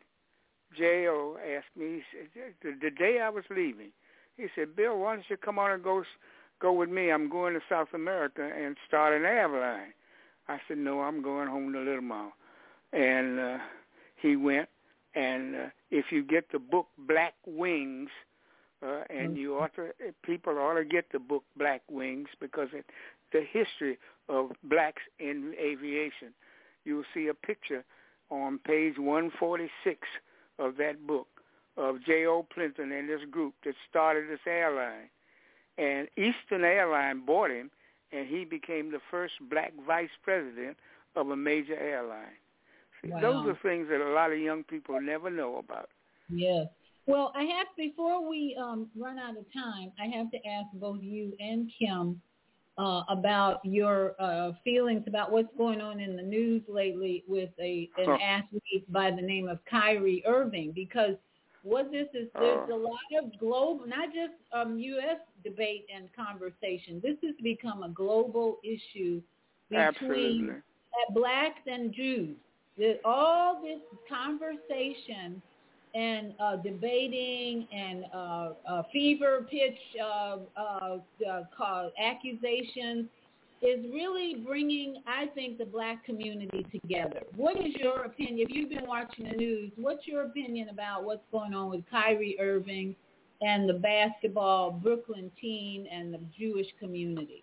J O asked me, he said, the, the day I was leaving, he said, Bill, why don't you come on and go go with me? I'm going to South America and start an airline. I said, no, I'm going home to Little Mama. And uh, he went, and uh, if you get the book Black Wings, Uh, and you ought to, people ought to get the book Black Wings because it, the history of blacks in aviation. You'll see a picture on page one forty-six of that book of J O Clinton and this group that started this airline. And Eastern Airline bought him, and he became the first black vice president of a major airline. Wow. Those are things that a lot of young people never know about. Yes. Well, I have, before we um, run out of time, I have to ask both you and Kim uh, about your uh, feelings about what's going on in the news lately with a an huh. athlete by the name of Kyrie Irving, because what this is, there's a lot of global, not just um, U S debate and conversation. This has become a global issue between uh, blacks and Jews. There's all this conversation and uh, debating and uh, uh, fever pitch uh, uh, uh, accusations is really bringing, I think, the black community together. What is your opinion? If you've been watching the news, what's your opinion about what's going on with Kyrie Irving and the basketball Brooklyn team and the Jewish community?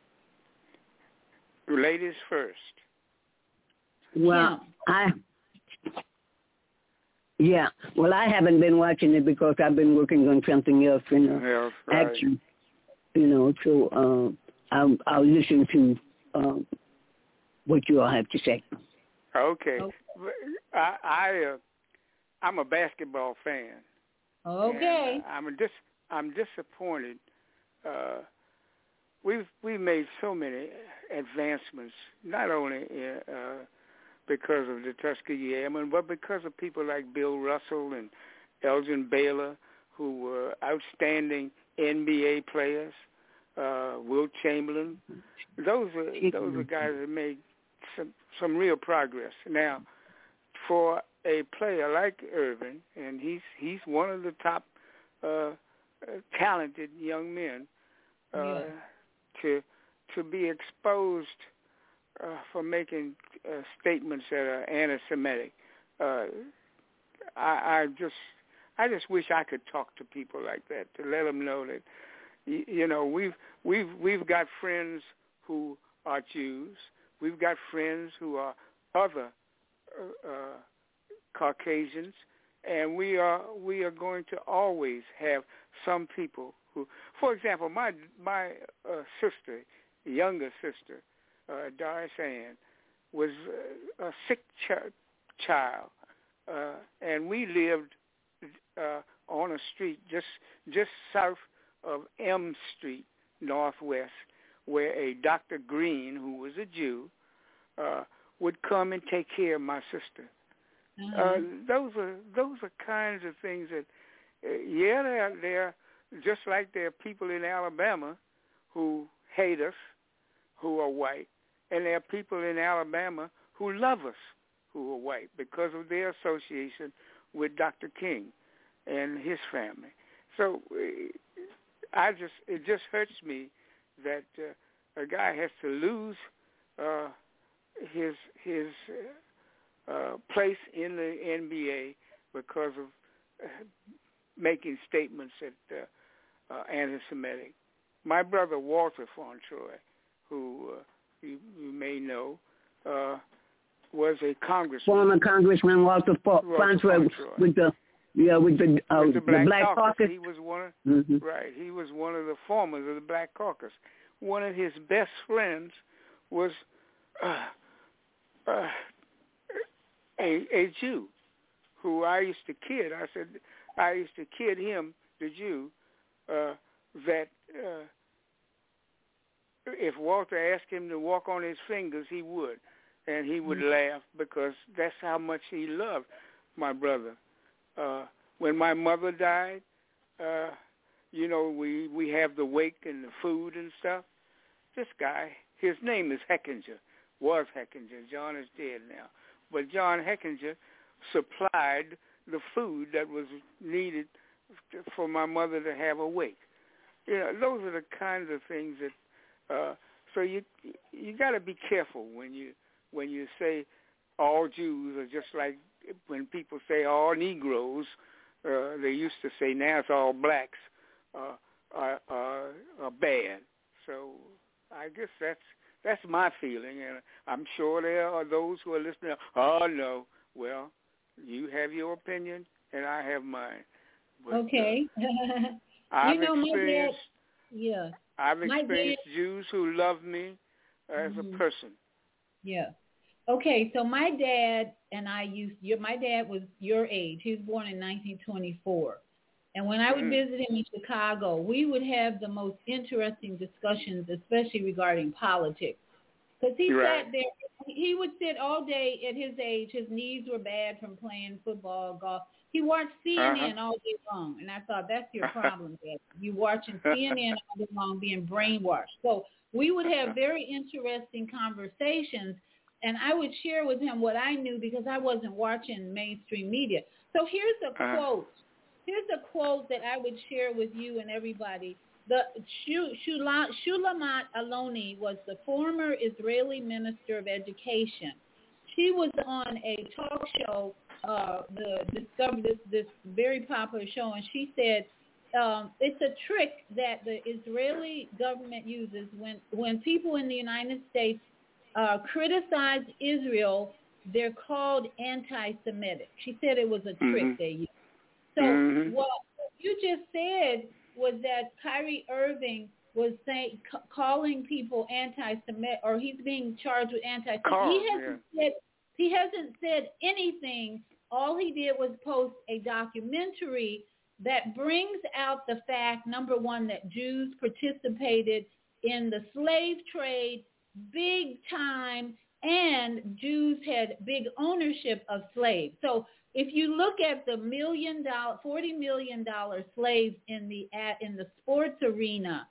Ladies first. Well, yeah. I... Yeah, well, I haven't been watching it because I've been working on something else, you know, yeah, right. action, you know, so uh, I'll, I'll listen to um, what you all have to say. Okay. okay. I, I, uh, I'm a basketball fan. Okay. And, uh, I'm, dis- I'm disappointed. Uh, we've, we've made so many advancements, not only in, uh, because of the Tuskegee Airmen, but because of people like Bill Russell and Elgin Baylor, who were outstanding N B A players. uh, Wilt Chamberlain. Those are those are guys that made some some real progress. Now, for a player like Irvin, and he's he's one of the top uh, uh, talented young men, uh, yeah. to to be exposed uh, for making uh, statements that are anti-Semitic. Uh, I, I just I just wish I could talk to people like that, to let them know that you, you know we've we've we've got friends who are Jews. We've got friends who are other uh, uh, Caucasians, and we are we are going to always have some people who, for example, my my uh, sister, younger sister, uh, Doris Ann, was uh, a sick ch- child, uh, and we lived uh, on a street just just south of M Street, Northwest, where a Doctor Green, who was a Jew, uh, would come and take care of my sister. Mm-hmm. Uh, those are those are kinds of things that, uh, yeah, they're, they're just like there are people in Alabama who hate us, who are white, and there are people in Alabama who love us, who are white, because of their association with Doctor King and his family. So uh, I just it just hurts me that uh, a guy has to lose uh, his his uh, place in the N B A because of uh, making statements that uh, are anti-Semitic. My brother Walter Fauntroy, who uh, you, you may know, uh, was a congressman. Former Congressman Walter Fauntroy with the yeah with the, uh, with the Black, the Black Caucus. Caucus. He was one of, mm-hmm. right. He was one of the formers of the Black Caucus. One of his best friends was uh, uh, a, a Jew who I used to kid. I said I used to kid him, the Jew, uh, that uh, if Walter asked him to walk on his fingers, he would, and he would mm-hmm. laugh because that's how much he loved my brother. Uh, when my mother died, uh, you know, we, we have the wake and the food and stuff. This guy, his name is Heckinger, was Heckinger. John is dead now. But John Heckinger supplied the food that was needed for my mother to have a wake. You know, those are the kinds of things that, uh, so you you got to be careful when you when you say all Jews are just like when people say all Negroes. Uh, they used to say now it's all blacks uh, are, are, are bad. So I guess that's that's my feeling, and I'm sure there are those who are listening. Oh no, well, you have your opinion, and I have mine. But, okay. Uh, I've you know, experienced. My dad, yeah. I've My experienced dad, Jews who love me as mm-hmm. a person. Yeah. Okay, so my dad and I used. Your, my dad was your age. He was born in nineteen twenty-four. And when I would mm-hmm. visit him in Chicago, we would have the most interesting discussions, especially regarding politics. Because he right. sat there, he would sit all day at his age. His knees were bad from playing football, golf. He watched C N N uh-huh. all day long. And I thought, that's your problem, Dad. You watching C N N all day long being brainwashed. So we would have very interesting conversations. And I would share with him what I knew because I wasn't watching mainstream media. So here's a uh-huh. quote. Here's a quote that I would share with you and everybody. The Shulamat Aloni was the former Israeli Minister of Education. She was on a talk show, uh, the Discover this this very popular show, and she said um, it's a trick that the Israeli government uses when when people in the United States uh, criticize Israel. They're called anti-Semitic. She said it was a trick mm-hmm. they used. So mm-hmm. what you just said was that Kyrie Irving was saying, c- calling people anti-Semitic, or he's being charged with anti-Semitic. He hasn't yeah. said he hasn't said anything. All he did was post a documentary that brings out the fact, number one, that Jews participated in the slave trade big time, and Jews had big ownership of slaves. So if you look at the million dollar, forty million dollar slaves in the at, in the sports arena,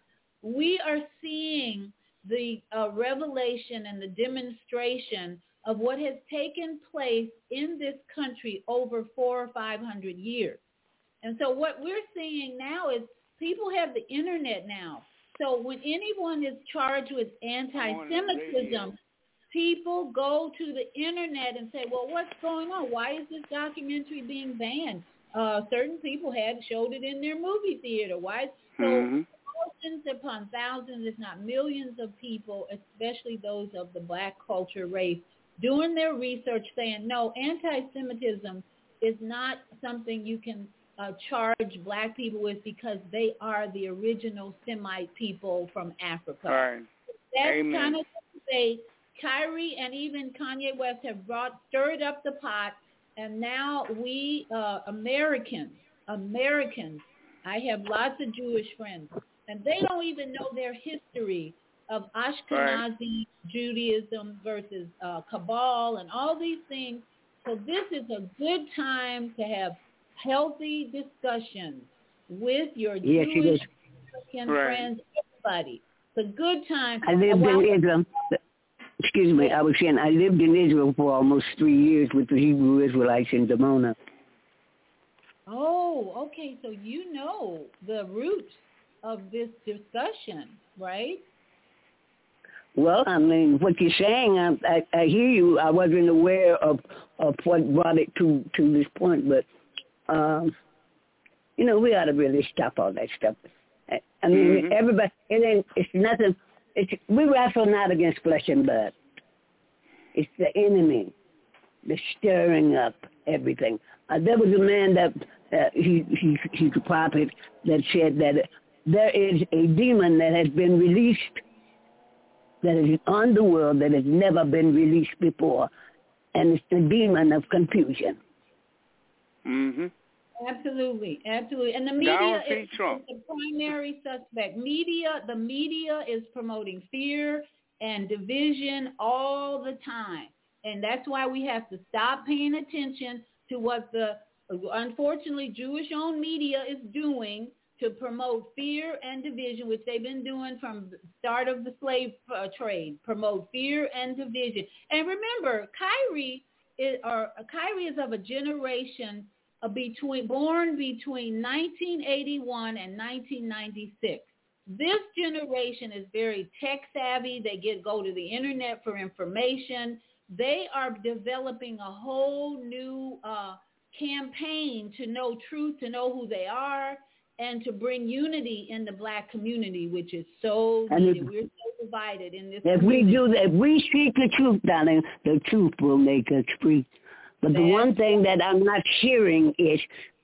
we are seeing the uh, revelation and the demonstration of what has taken place in this country over four or five hundred years. And so what we're seeing now is people have the internet now. So when anyone is charged with anti-Semitism, people go to the internet and say, well, what's going on? Why is this documentary being banned? Uh, certain people had showed it in their movie theater. Why? So mm-hmm. thousands upon thousands, if not millions of people, especially those of the black culture race, doing their research saying, no, anti-Semitism is not something you can uh, charge black people with because they are the original Semite people from Africa. Right. That's Amen. kind of to say Kyrie and even Kanye West have brought stirred up the pot, and now we uh, Americans, Americans, I have lots of Jewish friends, and they don't even know their history of Ashkenazi right. Judaism versus uh, Kabbalah and all these things. So this is a good time to have healthy discussions with your yes, Jewish American right. friends, everybody. It's a good time. I lived while, in Israel. Excuse me, I was saying I lived in Israel for almost three years with the Hebrew Israelites in Dimona. Oh, okay. So you know the root of this discussion, right? Well, I mean, what you're saying, I, I, I hear you. I wasn't aware of, of what brought it to, to this point, but, um, you know, we ought to really stop all that stuff. I, I mean, mm-hmm. everybody, it ain't, it's nothing, it's, we wrestle not against flesh and blood. It's the enemy, the stirring up everything. Uh, there was a man that, uh, he, he, he's a prophet, that said that there is a demon that has been released that is on the world that has never been released before, and it's the demon of confusion. Mm-hmm. Absolutely, absolutely. And the media is, is the primary suspect. Media, the media is promoting fear and division all the time. And that's why we have to stop paying attention to what the, unfortunately, Jewish-owned media is doing to promote fear and division, which they've been doing from the start of the slave uh, trade, promote fear and division. And remember, Kyrie is, or, uh, Kyrie is of a generation uh, between born between nineteen eighty-one and nineteen ninety-six. This generation is very tech-savvy. They get go to the internet for information. They are developing a whole new uh, campaign to know truth, to know who they are, and to bring unity in the black community, which is so needed. We're so divided in this If community. we do that, if we speak the truth, darling, the truth will make us free. But the one thing that I'm not sharing is,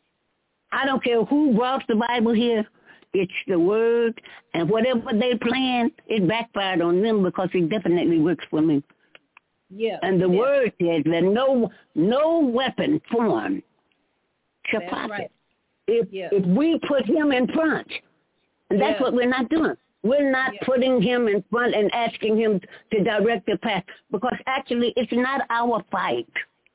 I don't care who brought the Bible here, it's the word, and whatever they plan, it backfired on them because it definitely works for me. Yeah. And the yeah. word says that no no weapon formed shall That's prosper. right. If yeah. if we put him in front, and that's yeah. what we're not doing. We're not yeah. putting him in front and asking him to direct the path, because actually it's not our fight.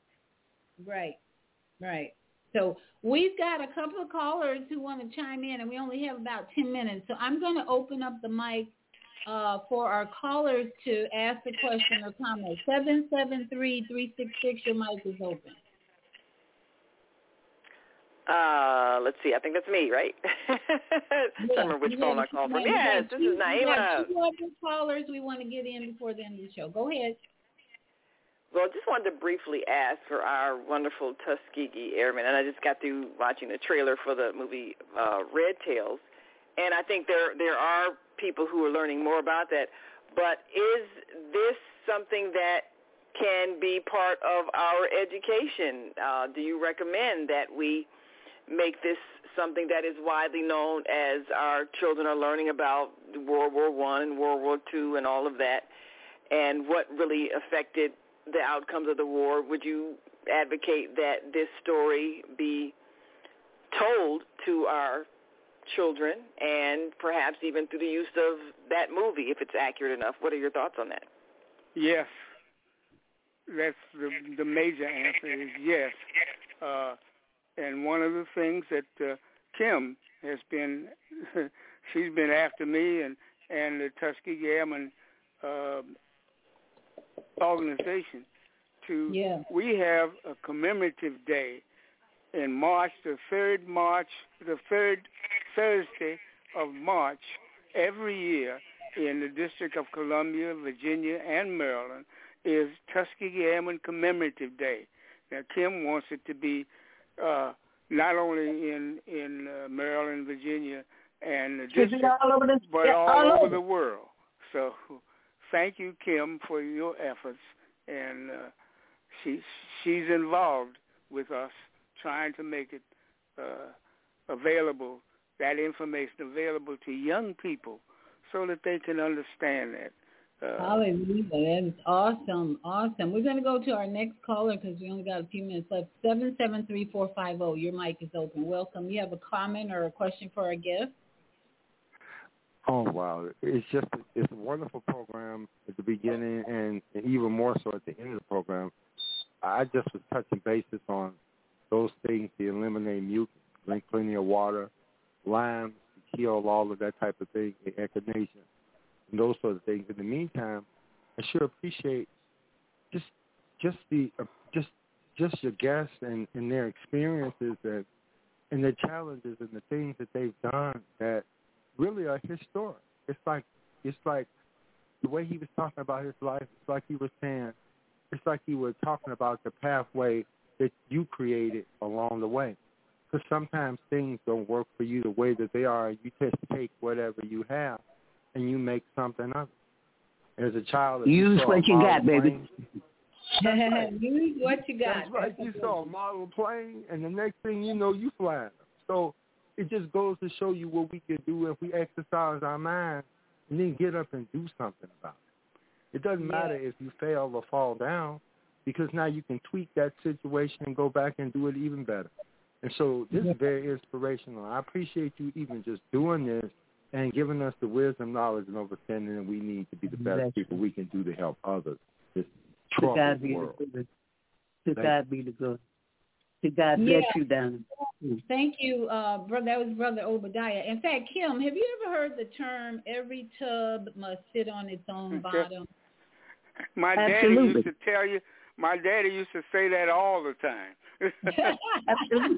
Right, right. So we've got a couple of callers who want to chime in, and we only have about ten minutes. So I'm going to open up the mic uh, for our callers to ask a question or comment. seven seven three, three six six, your mic is open. Uh, let's see. I think that's me, right? I don't remember which phone I called from. Yes, this is Naima. We have two other callers we want to get in before the end of the show. Go ahead. Well, I just wanted to briefly ask for our wonderful Tuskegee Airmen, and I just got through watching the trailer for the movie uh, Red Tails, and I think there there are people who are learning more about that. But is this something that can be part of our education? Uh, do you recommend that we make this something that is widely known as our children are learning about World War One and World War Two and all of that, and what really affected the outcomes of the war? Would you advocate that this story be told to our children, and perhaps even through the use of that movie, if it's accurate enough? What are your thoughts on that? Yes. That's the, the major answer is yes. Uh, and one of the things that uh, Kim has been, she's been after me and, and the Tuskegee Airmen uh, organization to, yeah. we have a commemorative day in March, the third March, the third Thursday of March every year in the District of Columbia, Virginia, and Maryland is Tuskegee Airmen Commemorative Day. Now, Kim wants it to be uh, not only in in uh, Maryland, Virginia, and the district, all over the, but yeah, all, all over over the world. So, thank you, Kim, for your efforts, and uh, she she's involved with us trying to make it uh, available, that information available to young people, so that they can understand that. Uh, Hallelujah. That is awesome. Awesome. We're going to go to our next caller because we only got a few minutes left. seven seven three, four five zero. Your mic is open. Welcome. You have a comment or a question for our guest? Oh, wow. It's just, it's a wonderful program at the beginning and, and even more so at the end of the program. I just was touching bases on those things to eliminate mucus, drink plenty of water, lime, to kill all of that type of thing, echinacea, and those sort of things. In the meantime, I sure appreciate just just the uh, just just your guests and, and their experiences and and their challenges and the things that they've done that really are historic. It's like it's like the way he was talking about his life. It's like he was saying. It's like he was talking about the pathway that you created along the way. Because sometimes things don't work for you the way that they are. You just take whatever you have and you make something of it. As a child, use you what you got, baby. Right. Use what you got. That's right. You saw a model plane, and the next thing you know, you flying. So it just goes to show you what we can do if we exercise our mind and then get up and do something about it. It doesn't matter yeah. if you fail or fall down, because now you can tweak that situation and go back and do it even better. And so this yeah. is very inspirational. I appreciate you even just doing this and giving us the wisdom, knowledge, and understanding that we need to be the best That's people we can do to help others. This to God be the good. To God be the good. To God bless yeah. you, down. Thank you, uh, brother. That was Brother Obadiah. In fact, Kim, have you ever heard the term "every tub must sit on its own bottom"? My Absolutely. daddy used to tell you. My daddy used to say that all the time. Absolutely.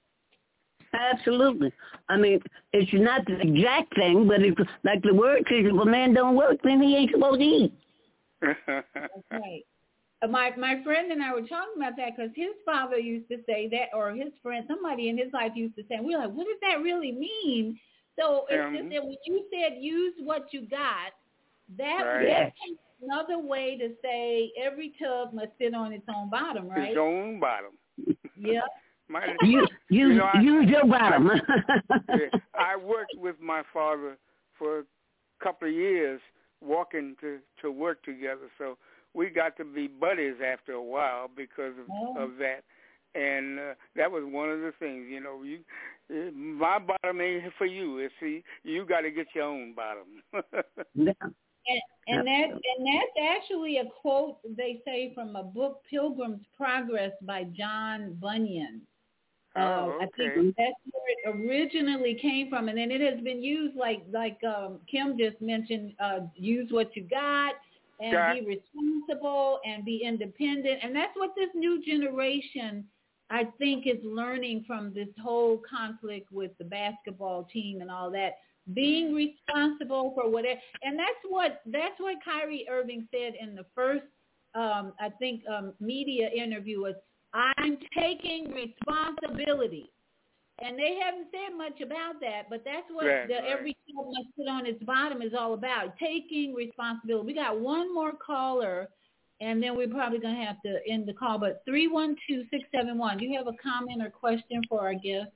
Absolutely. I mean, it's not the exact thing, but it's like the word says, if a man don't work, then he ain't supposed to eat. That's right. Uh, my my friend and I were talking about that because his father used to say that, or his friend, somebody in his life used to say, we're like, what does that really mean? So it's um, just that when you said use what you got, that right. yes. another way to say every tub must sit on its own bottom, right? Its own bottom. Yeah. My, you, you, you know, I, use your bottom. I, I worked with my father for a couple of years, walking to, to work together. So we got to be buddies after a while because of, oh. of that. And uh, that was one of the things, you know, you, my bottom ain't for you. It's, see, you got to get your own bottom. yeah. And, and that and that's actually a quote they say from a book, Pilgrim's Progress by John Bunyan. Oh, okay. Uh, I think that's where it originally came from, and then it has been used like like um, Kim just mentioned. Uh, use what you got, and got. be responsible, and be independent, and that's what this new generation, I think, is learning from this whole conflict with the basketball team and all that. Being responsible for whatever, and that's what that's what Kyrie Irving said in the first, um, I think, um, media interview was, I'm taking responsibility. And they haven't said much about that, but that's what right, the right. every tub must sit on its bottom is all about, taking responsibility. We got one more caller, and then we're probably going to have to end the call. But three one two, six seven one, do you have a comment or question for our guest?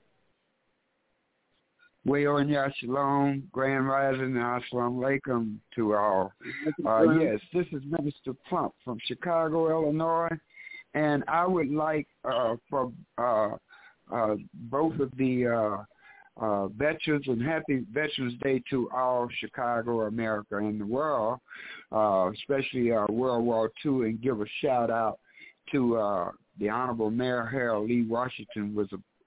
Wayon Yashalom, Grand Rising, and Assalamu Alaikum to all. Uh, yes, this is Minister Plump from Chicago, Illinois, and I would like uh, for uh, uh, both of the uh, uh, veterans and happy Veterans Day to all Chicago, America, and the world, uh, especially uh, World War Two, and give a shout out to uh, the Honorable Mayor Harold Lee Washington, was a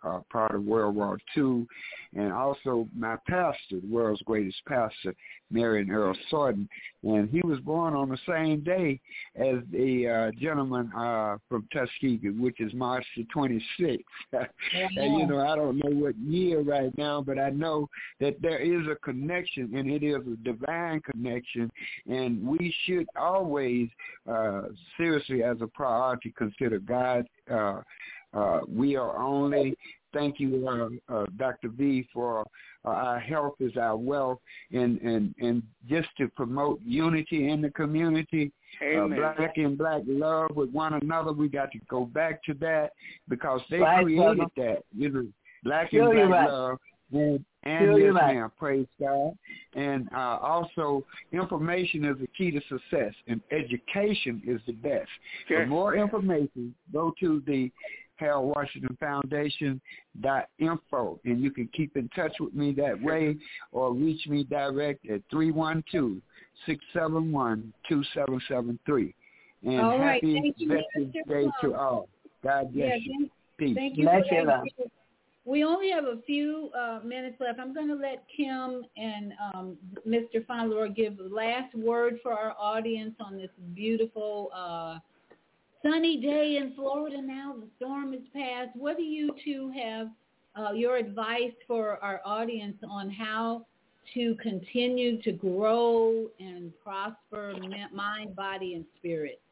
uh, part of World War Two, and also my pastor, the world's greatest pastor, Marion Earl Sorton, and he was born on the same day as the uh, gentleman uh, from Tuskegee, which is March the twenty-sixth. And, you know, I don't know what year right now, but I know that there is a connection, and it is a divine connection, and we should always uh, seriously, as a priority, consider God. Uh, uh, we are only, thank you, uh, uh, Doctor V, for uh, our health is our wealth, and, and, and just to promote unity in the community, uh, black and black love with one another. We got to go back to that because they right, created brother. that. You know, black sure, and black right. love. And, and sure, yes, right. ma'am, praise God. And uh, also, information is the key to success, and education is the best. Sure. For more information, go to the Harold Washington Foundation dot info, and you can keep in touch with me that way, or reach me direct at three one two, six seven one, two seven seven three. And all happy right. Veterans Day to all. God bless yeah, you. Peace. Thank you. Bless you. We only have a few uh, minutes left. I'm going to let Kim and um, Mister Fonalore give the last word for our audience on this beautiful uh, sunny day in Florida now. The storm is past. What do you two have, uh, your advice for our audience on how to continue to grow and prosper mind, body, and spirit?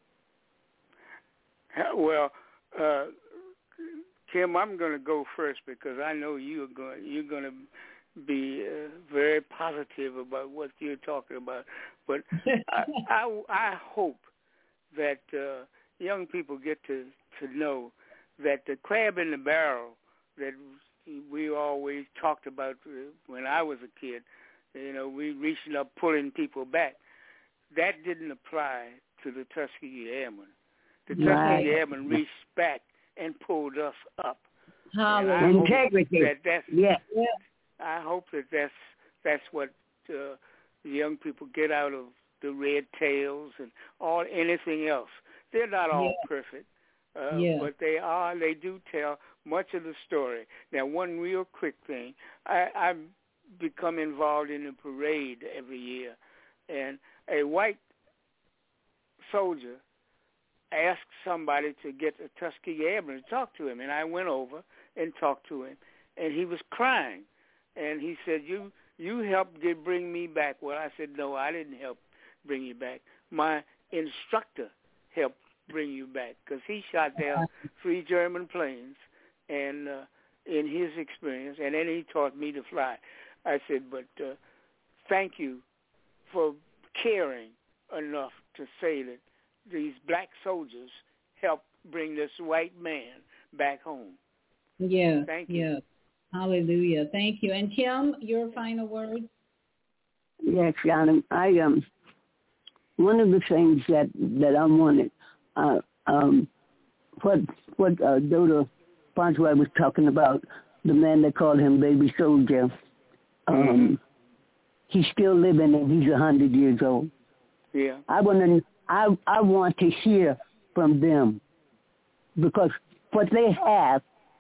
Well, uh, Kim, I'm going to go first because I know you're going you're going to be uh, very positive about what you're talking about. But I, I I hope that uh, young people get to to know that the crab in the barrel that we always talked about when I was a kid, you know, we reaching up, pulling people back. That didn't apply to the Tuskegee Airmen. The right. Tuskegee Airmen reached back and pulled us up. Integrity. That that's, yeah. I hope that that's that's what uh, the young people get out of the red tails and all anything else. They're not all yeah. perfect, uh, yeah. but they are. They do tell much of the story. Now, one real quick thing: I, I've become involved in a parade every year, and a white soldier asked somebody to get a Tuskegee Airman to talk to him, and I went over and talked to him, and he was crying, and he said, "You you helped get, bring me back." Well, I said, "No, I didn't help bring you back. My instructor helped bring you back because he shot down three German planes, and uh, in his experience, and then he taught me to fly." I said, "But uh, thank you for caring enough to say that these black soldiers helped bring this white man back home." Yeah. Thank you. Yeah. Hallelujah. Thank you. And Kim, your final word? Yes, Shannon. I um one of the things that that I wanted, uh, um, what what uh, Dodo Francois was talking about, the man that called him Baby Soldier. Um, mm-hmm. He's still living, and he's a hundred years old. Yeah. I want to. I I want to hear from them because what they have,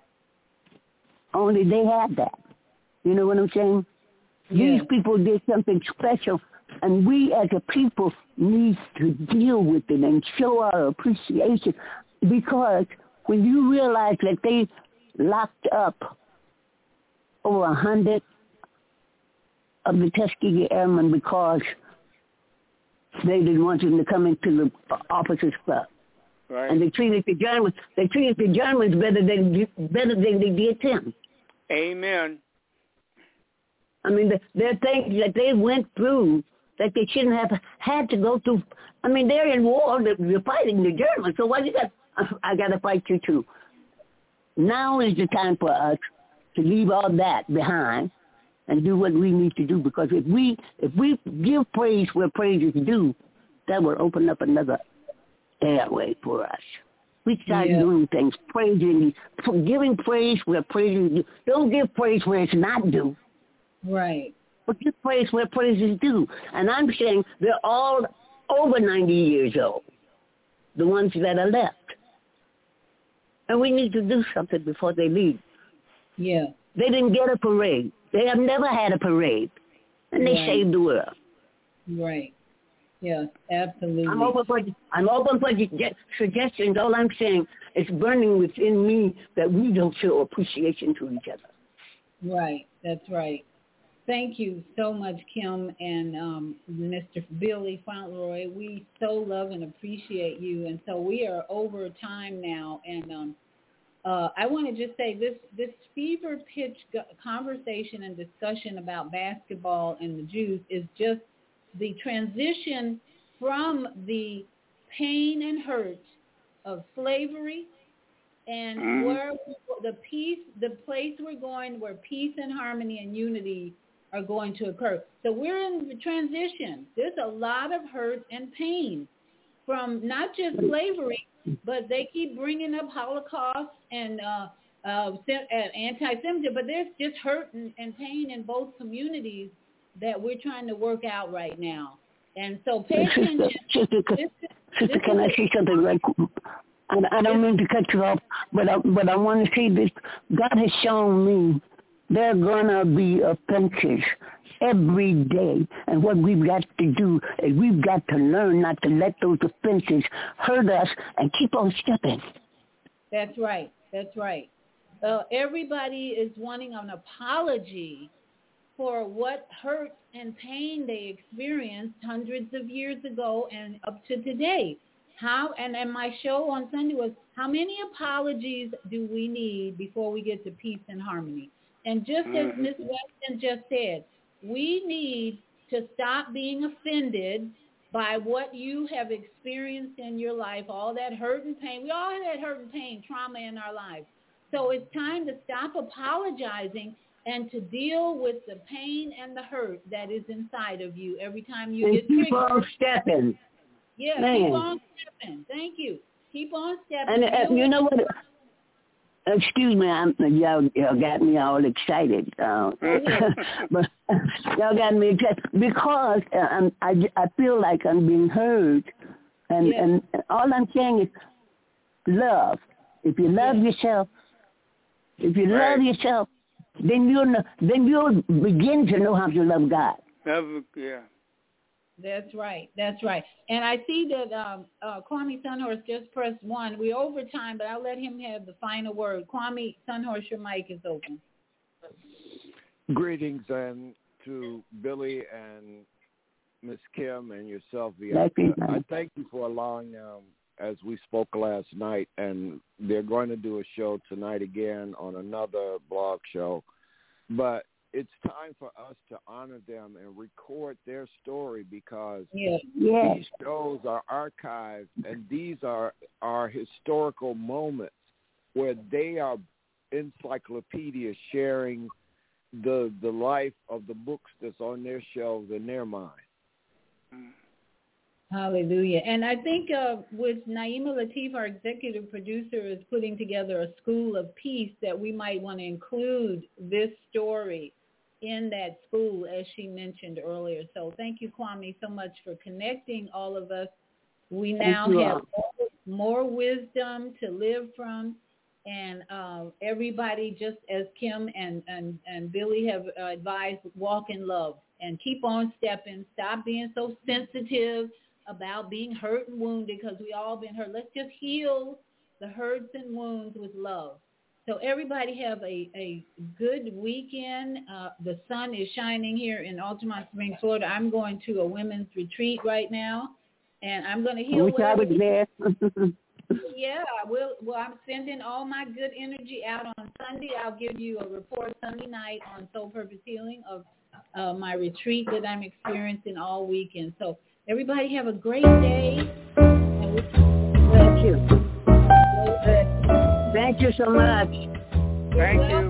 only they have that. You know what I'm saying? Yeah. These people did something special, and we as a people need to deal with it and show our appreciation because when you realize that they locked up over a hundred of the Tuskegee Airmen because they didn't want them to come into the officers' club. Right. And they treated the Germans. They treated the Germans better than better than they did them. Amen. I mean, there are things that they went through that they shouldn't have had to go through. I mean, they're in war. They're fighting the Germans. So why you got? I got to fight you too. Now is the time for us to leave all that behind and do what we need to do. Because if we if we give praise where praise is due, that will open up another airway for us. We start yeah. doing things, praising, giving praise where praise is due. Don't give praise where it's not due. Right. But give praise where praise is due. And I'm saying they're all over ninety years old, the ones that are left. And we need to do something before they leave. Yeah. They didn't get a parade. They have never had a parade. And they Right. saved the world. Right. Yes, absolutely. I'm open for I'm open for suggestions. All I'm saying is burning within me that we don't show appreciation to each other. Right. That's right. Thank you so much, Kim and um, Mister Billy Fauntleroy. We so love and appreciate you. And so we are over time now. And um, uh, I want to just say this, this fever pitch conversation and discussion about basketball and the Jews is just the transition from the pain and hurt of slavery and Mhm. where the peace, the place we're going where peace and harmony and unity are going to occur. So we're in the transition. There's a lot of hurt and pain from not just slavery, but they keep bringing up Holocaust and uh, uh, anti-Semitism, but there's just hurt and, and pain in both communities that we're trying to work out right now. And so pay attention. Sister, sister, sister can I say something right quick? I, I don't mean to cut you off, but I, but I want to say this. God has shown me there are going to be offenses every day. And what we've got to do is we've got to learn not to let those offenses hurt us and keep on stepping. That's right. That's right. Uh, everybody is wanting an apology for what hurt and pain they experienced hundreds of years ago and up to today. How, and, and my show on Sunday was, how many apologies do we need before we get to peace and harmony? And just as Miz Weston just said, we need to stop being offended by what you have experienced in your life, all that hurt and pain. We all have that hurt and pain, trauma in our lives. So it's time to stop apologizing and to deal with the pain and the hurt that is inside of you every time you and get triggered. Keep on stepping. Yeah, Man. keep on stepping. Thank you. Keep on stepping. And uh, you know what? Excuse me, I'm, y'all, y'all got me all excited. Uh, but y'all got me excited because uh, I'm, I, I feel like I'm being heard. And, Yeah. and all I'm saying is love. If you love yourself, if you Right. love yourself, then you'll know, then you'll begin to know how to love God. Love, yeah. That's right. That's right. And I see that um, uh, Kwame Sunhorse just pressed one. We're over time, but I'll let him have the final word. Kwame Sunhorse, your mic is open. Greetings and to Billy and Miss Kim and yourself, Thank you, Bianca. I man. thank you for allowing, um, as we spoke last night, and they're going to do a show tonight again on another blog show. But it's time for us to honor them and record their story because Yeah. Yeah. these shows are archived, and these are, are historical moments where they are encyclopedias sharing the the life of the books that's on their shelves in their mind. Hallelujah. And I think uh, with Naima Latif, our executive producer, is putting together a school of peace that we might want to include this story in that school, as she mentioned earlier. So thank you, Kwame, so much for connecting all of us. We now you, have uh, more wisdom to live from. And uh, everybody, just as Kim and, and, and Billy have uh, advised, walk in love and keep on stepping. Stop being so sensitive about being hurt and wounded, because we all been hurt. Let's just heal the hurts and wounds with love. So everybody have a, a good weekend. Uh, the sun is shining here in Altamont Springs, Florida. I'm going to a women's retreat right now, and I'm going to heal. Wish I was there. Yeah, we'll, well, I'm sending all my good energy out on Sunday. I'll give you a report Sunday night on Soul Purpose Healing of uh, my retreat that I'm experiencing all weekend. So everybody have a great day. Thank you. Thank you so much. Thank you.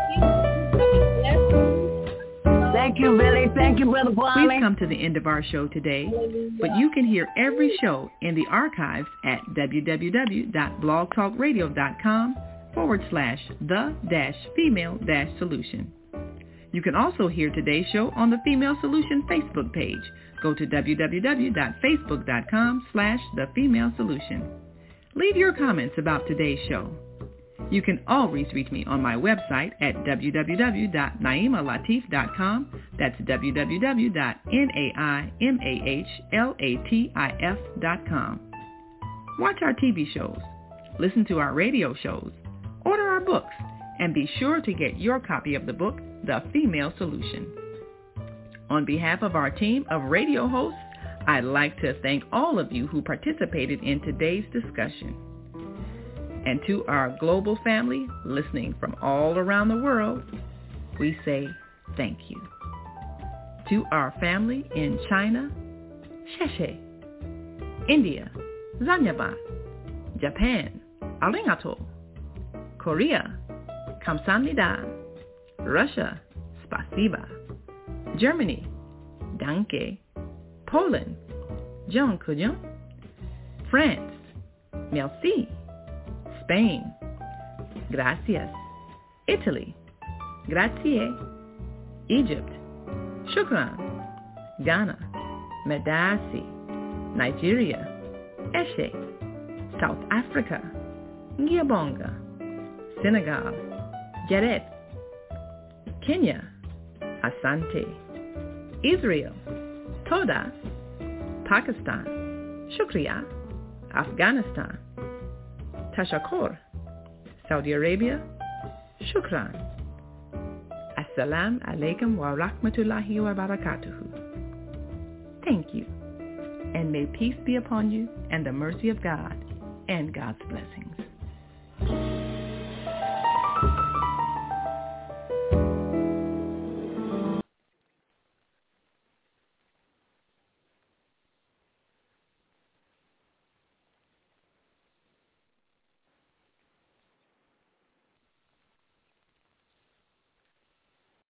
Thank you, Billy. Thank you, Brother Kwame. We've come to the end of our show today, but you can hear every show in the archives at www.blogtalkradio.com forward slash the dash female dash solution. You can also hear today's show on the Female Solution Facebook page. Go to www.facebook.com slash the female solution. Leave your comments about today's show. You can always reach me on my website at w w w dot naima latif dot com. That's w w w dot naima latif dot com. Watch our T V shows, listen to our radio shows, order our books, and be sure to get your copy of the book, The Female Solution. On behalf of our team of radio hosts, I'd like to thank all of you who participated in today's discussion. And to our global family listening from all around the world, we say thank you. To our family in China, Sheshe, India, Zanyaba, Japan, Arigato, Korea, Kamsahamnida, Russia, Spasiba, Germany, Danke, Poland, Dziękuję, France, Merci, Spain, Gracias, Italy, Grazie, Egypt, Shukran, Ghana, Medasi, Nigeria, Eshe, South Africa, Ngiyabonga, Senegal, Jaret, Kenya, Asante, Israel, Toda, Pakistan, Shukriya, Afghanistan, Tashakkur, Saudi Arabia, Shukran. Assalamu alaikum wa rahmatullahi wa barakatuhu. Thank you, and may peace be upon you and the mercy of God and God's blessings.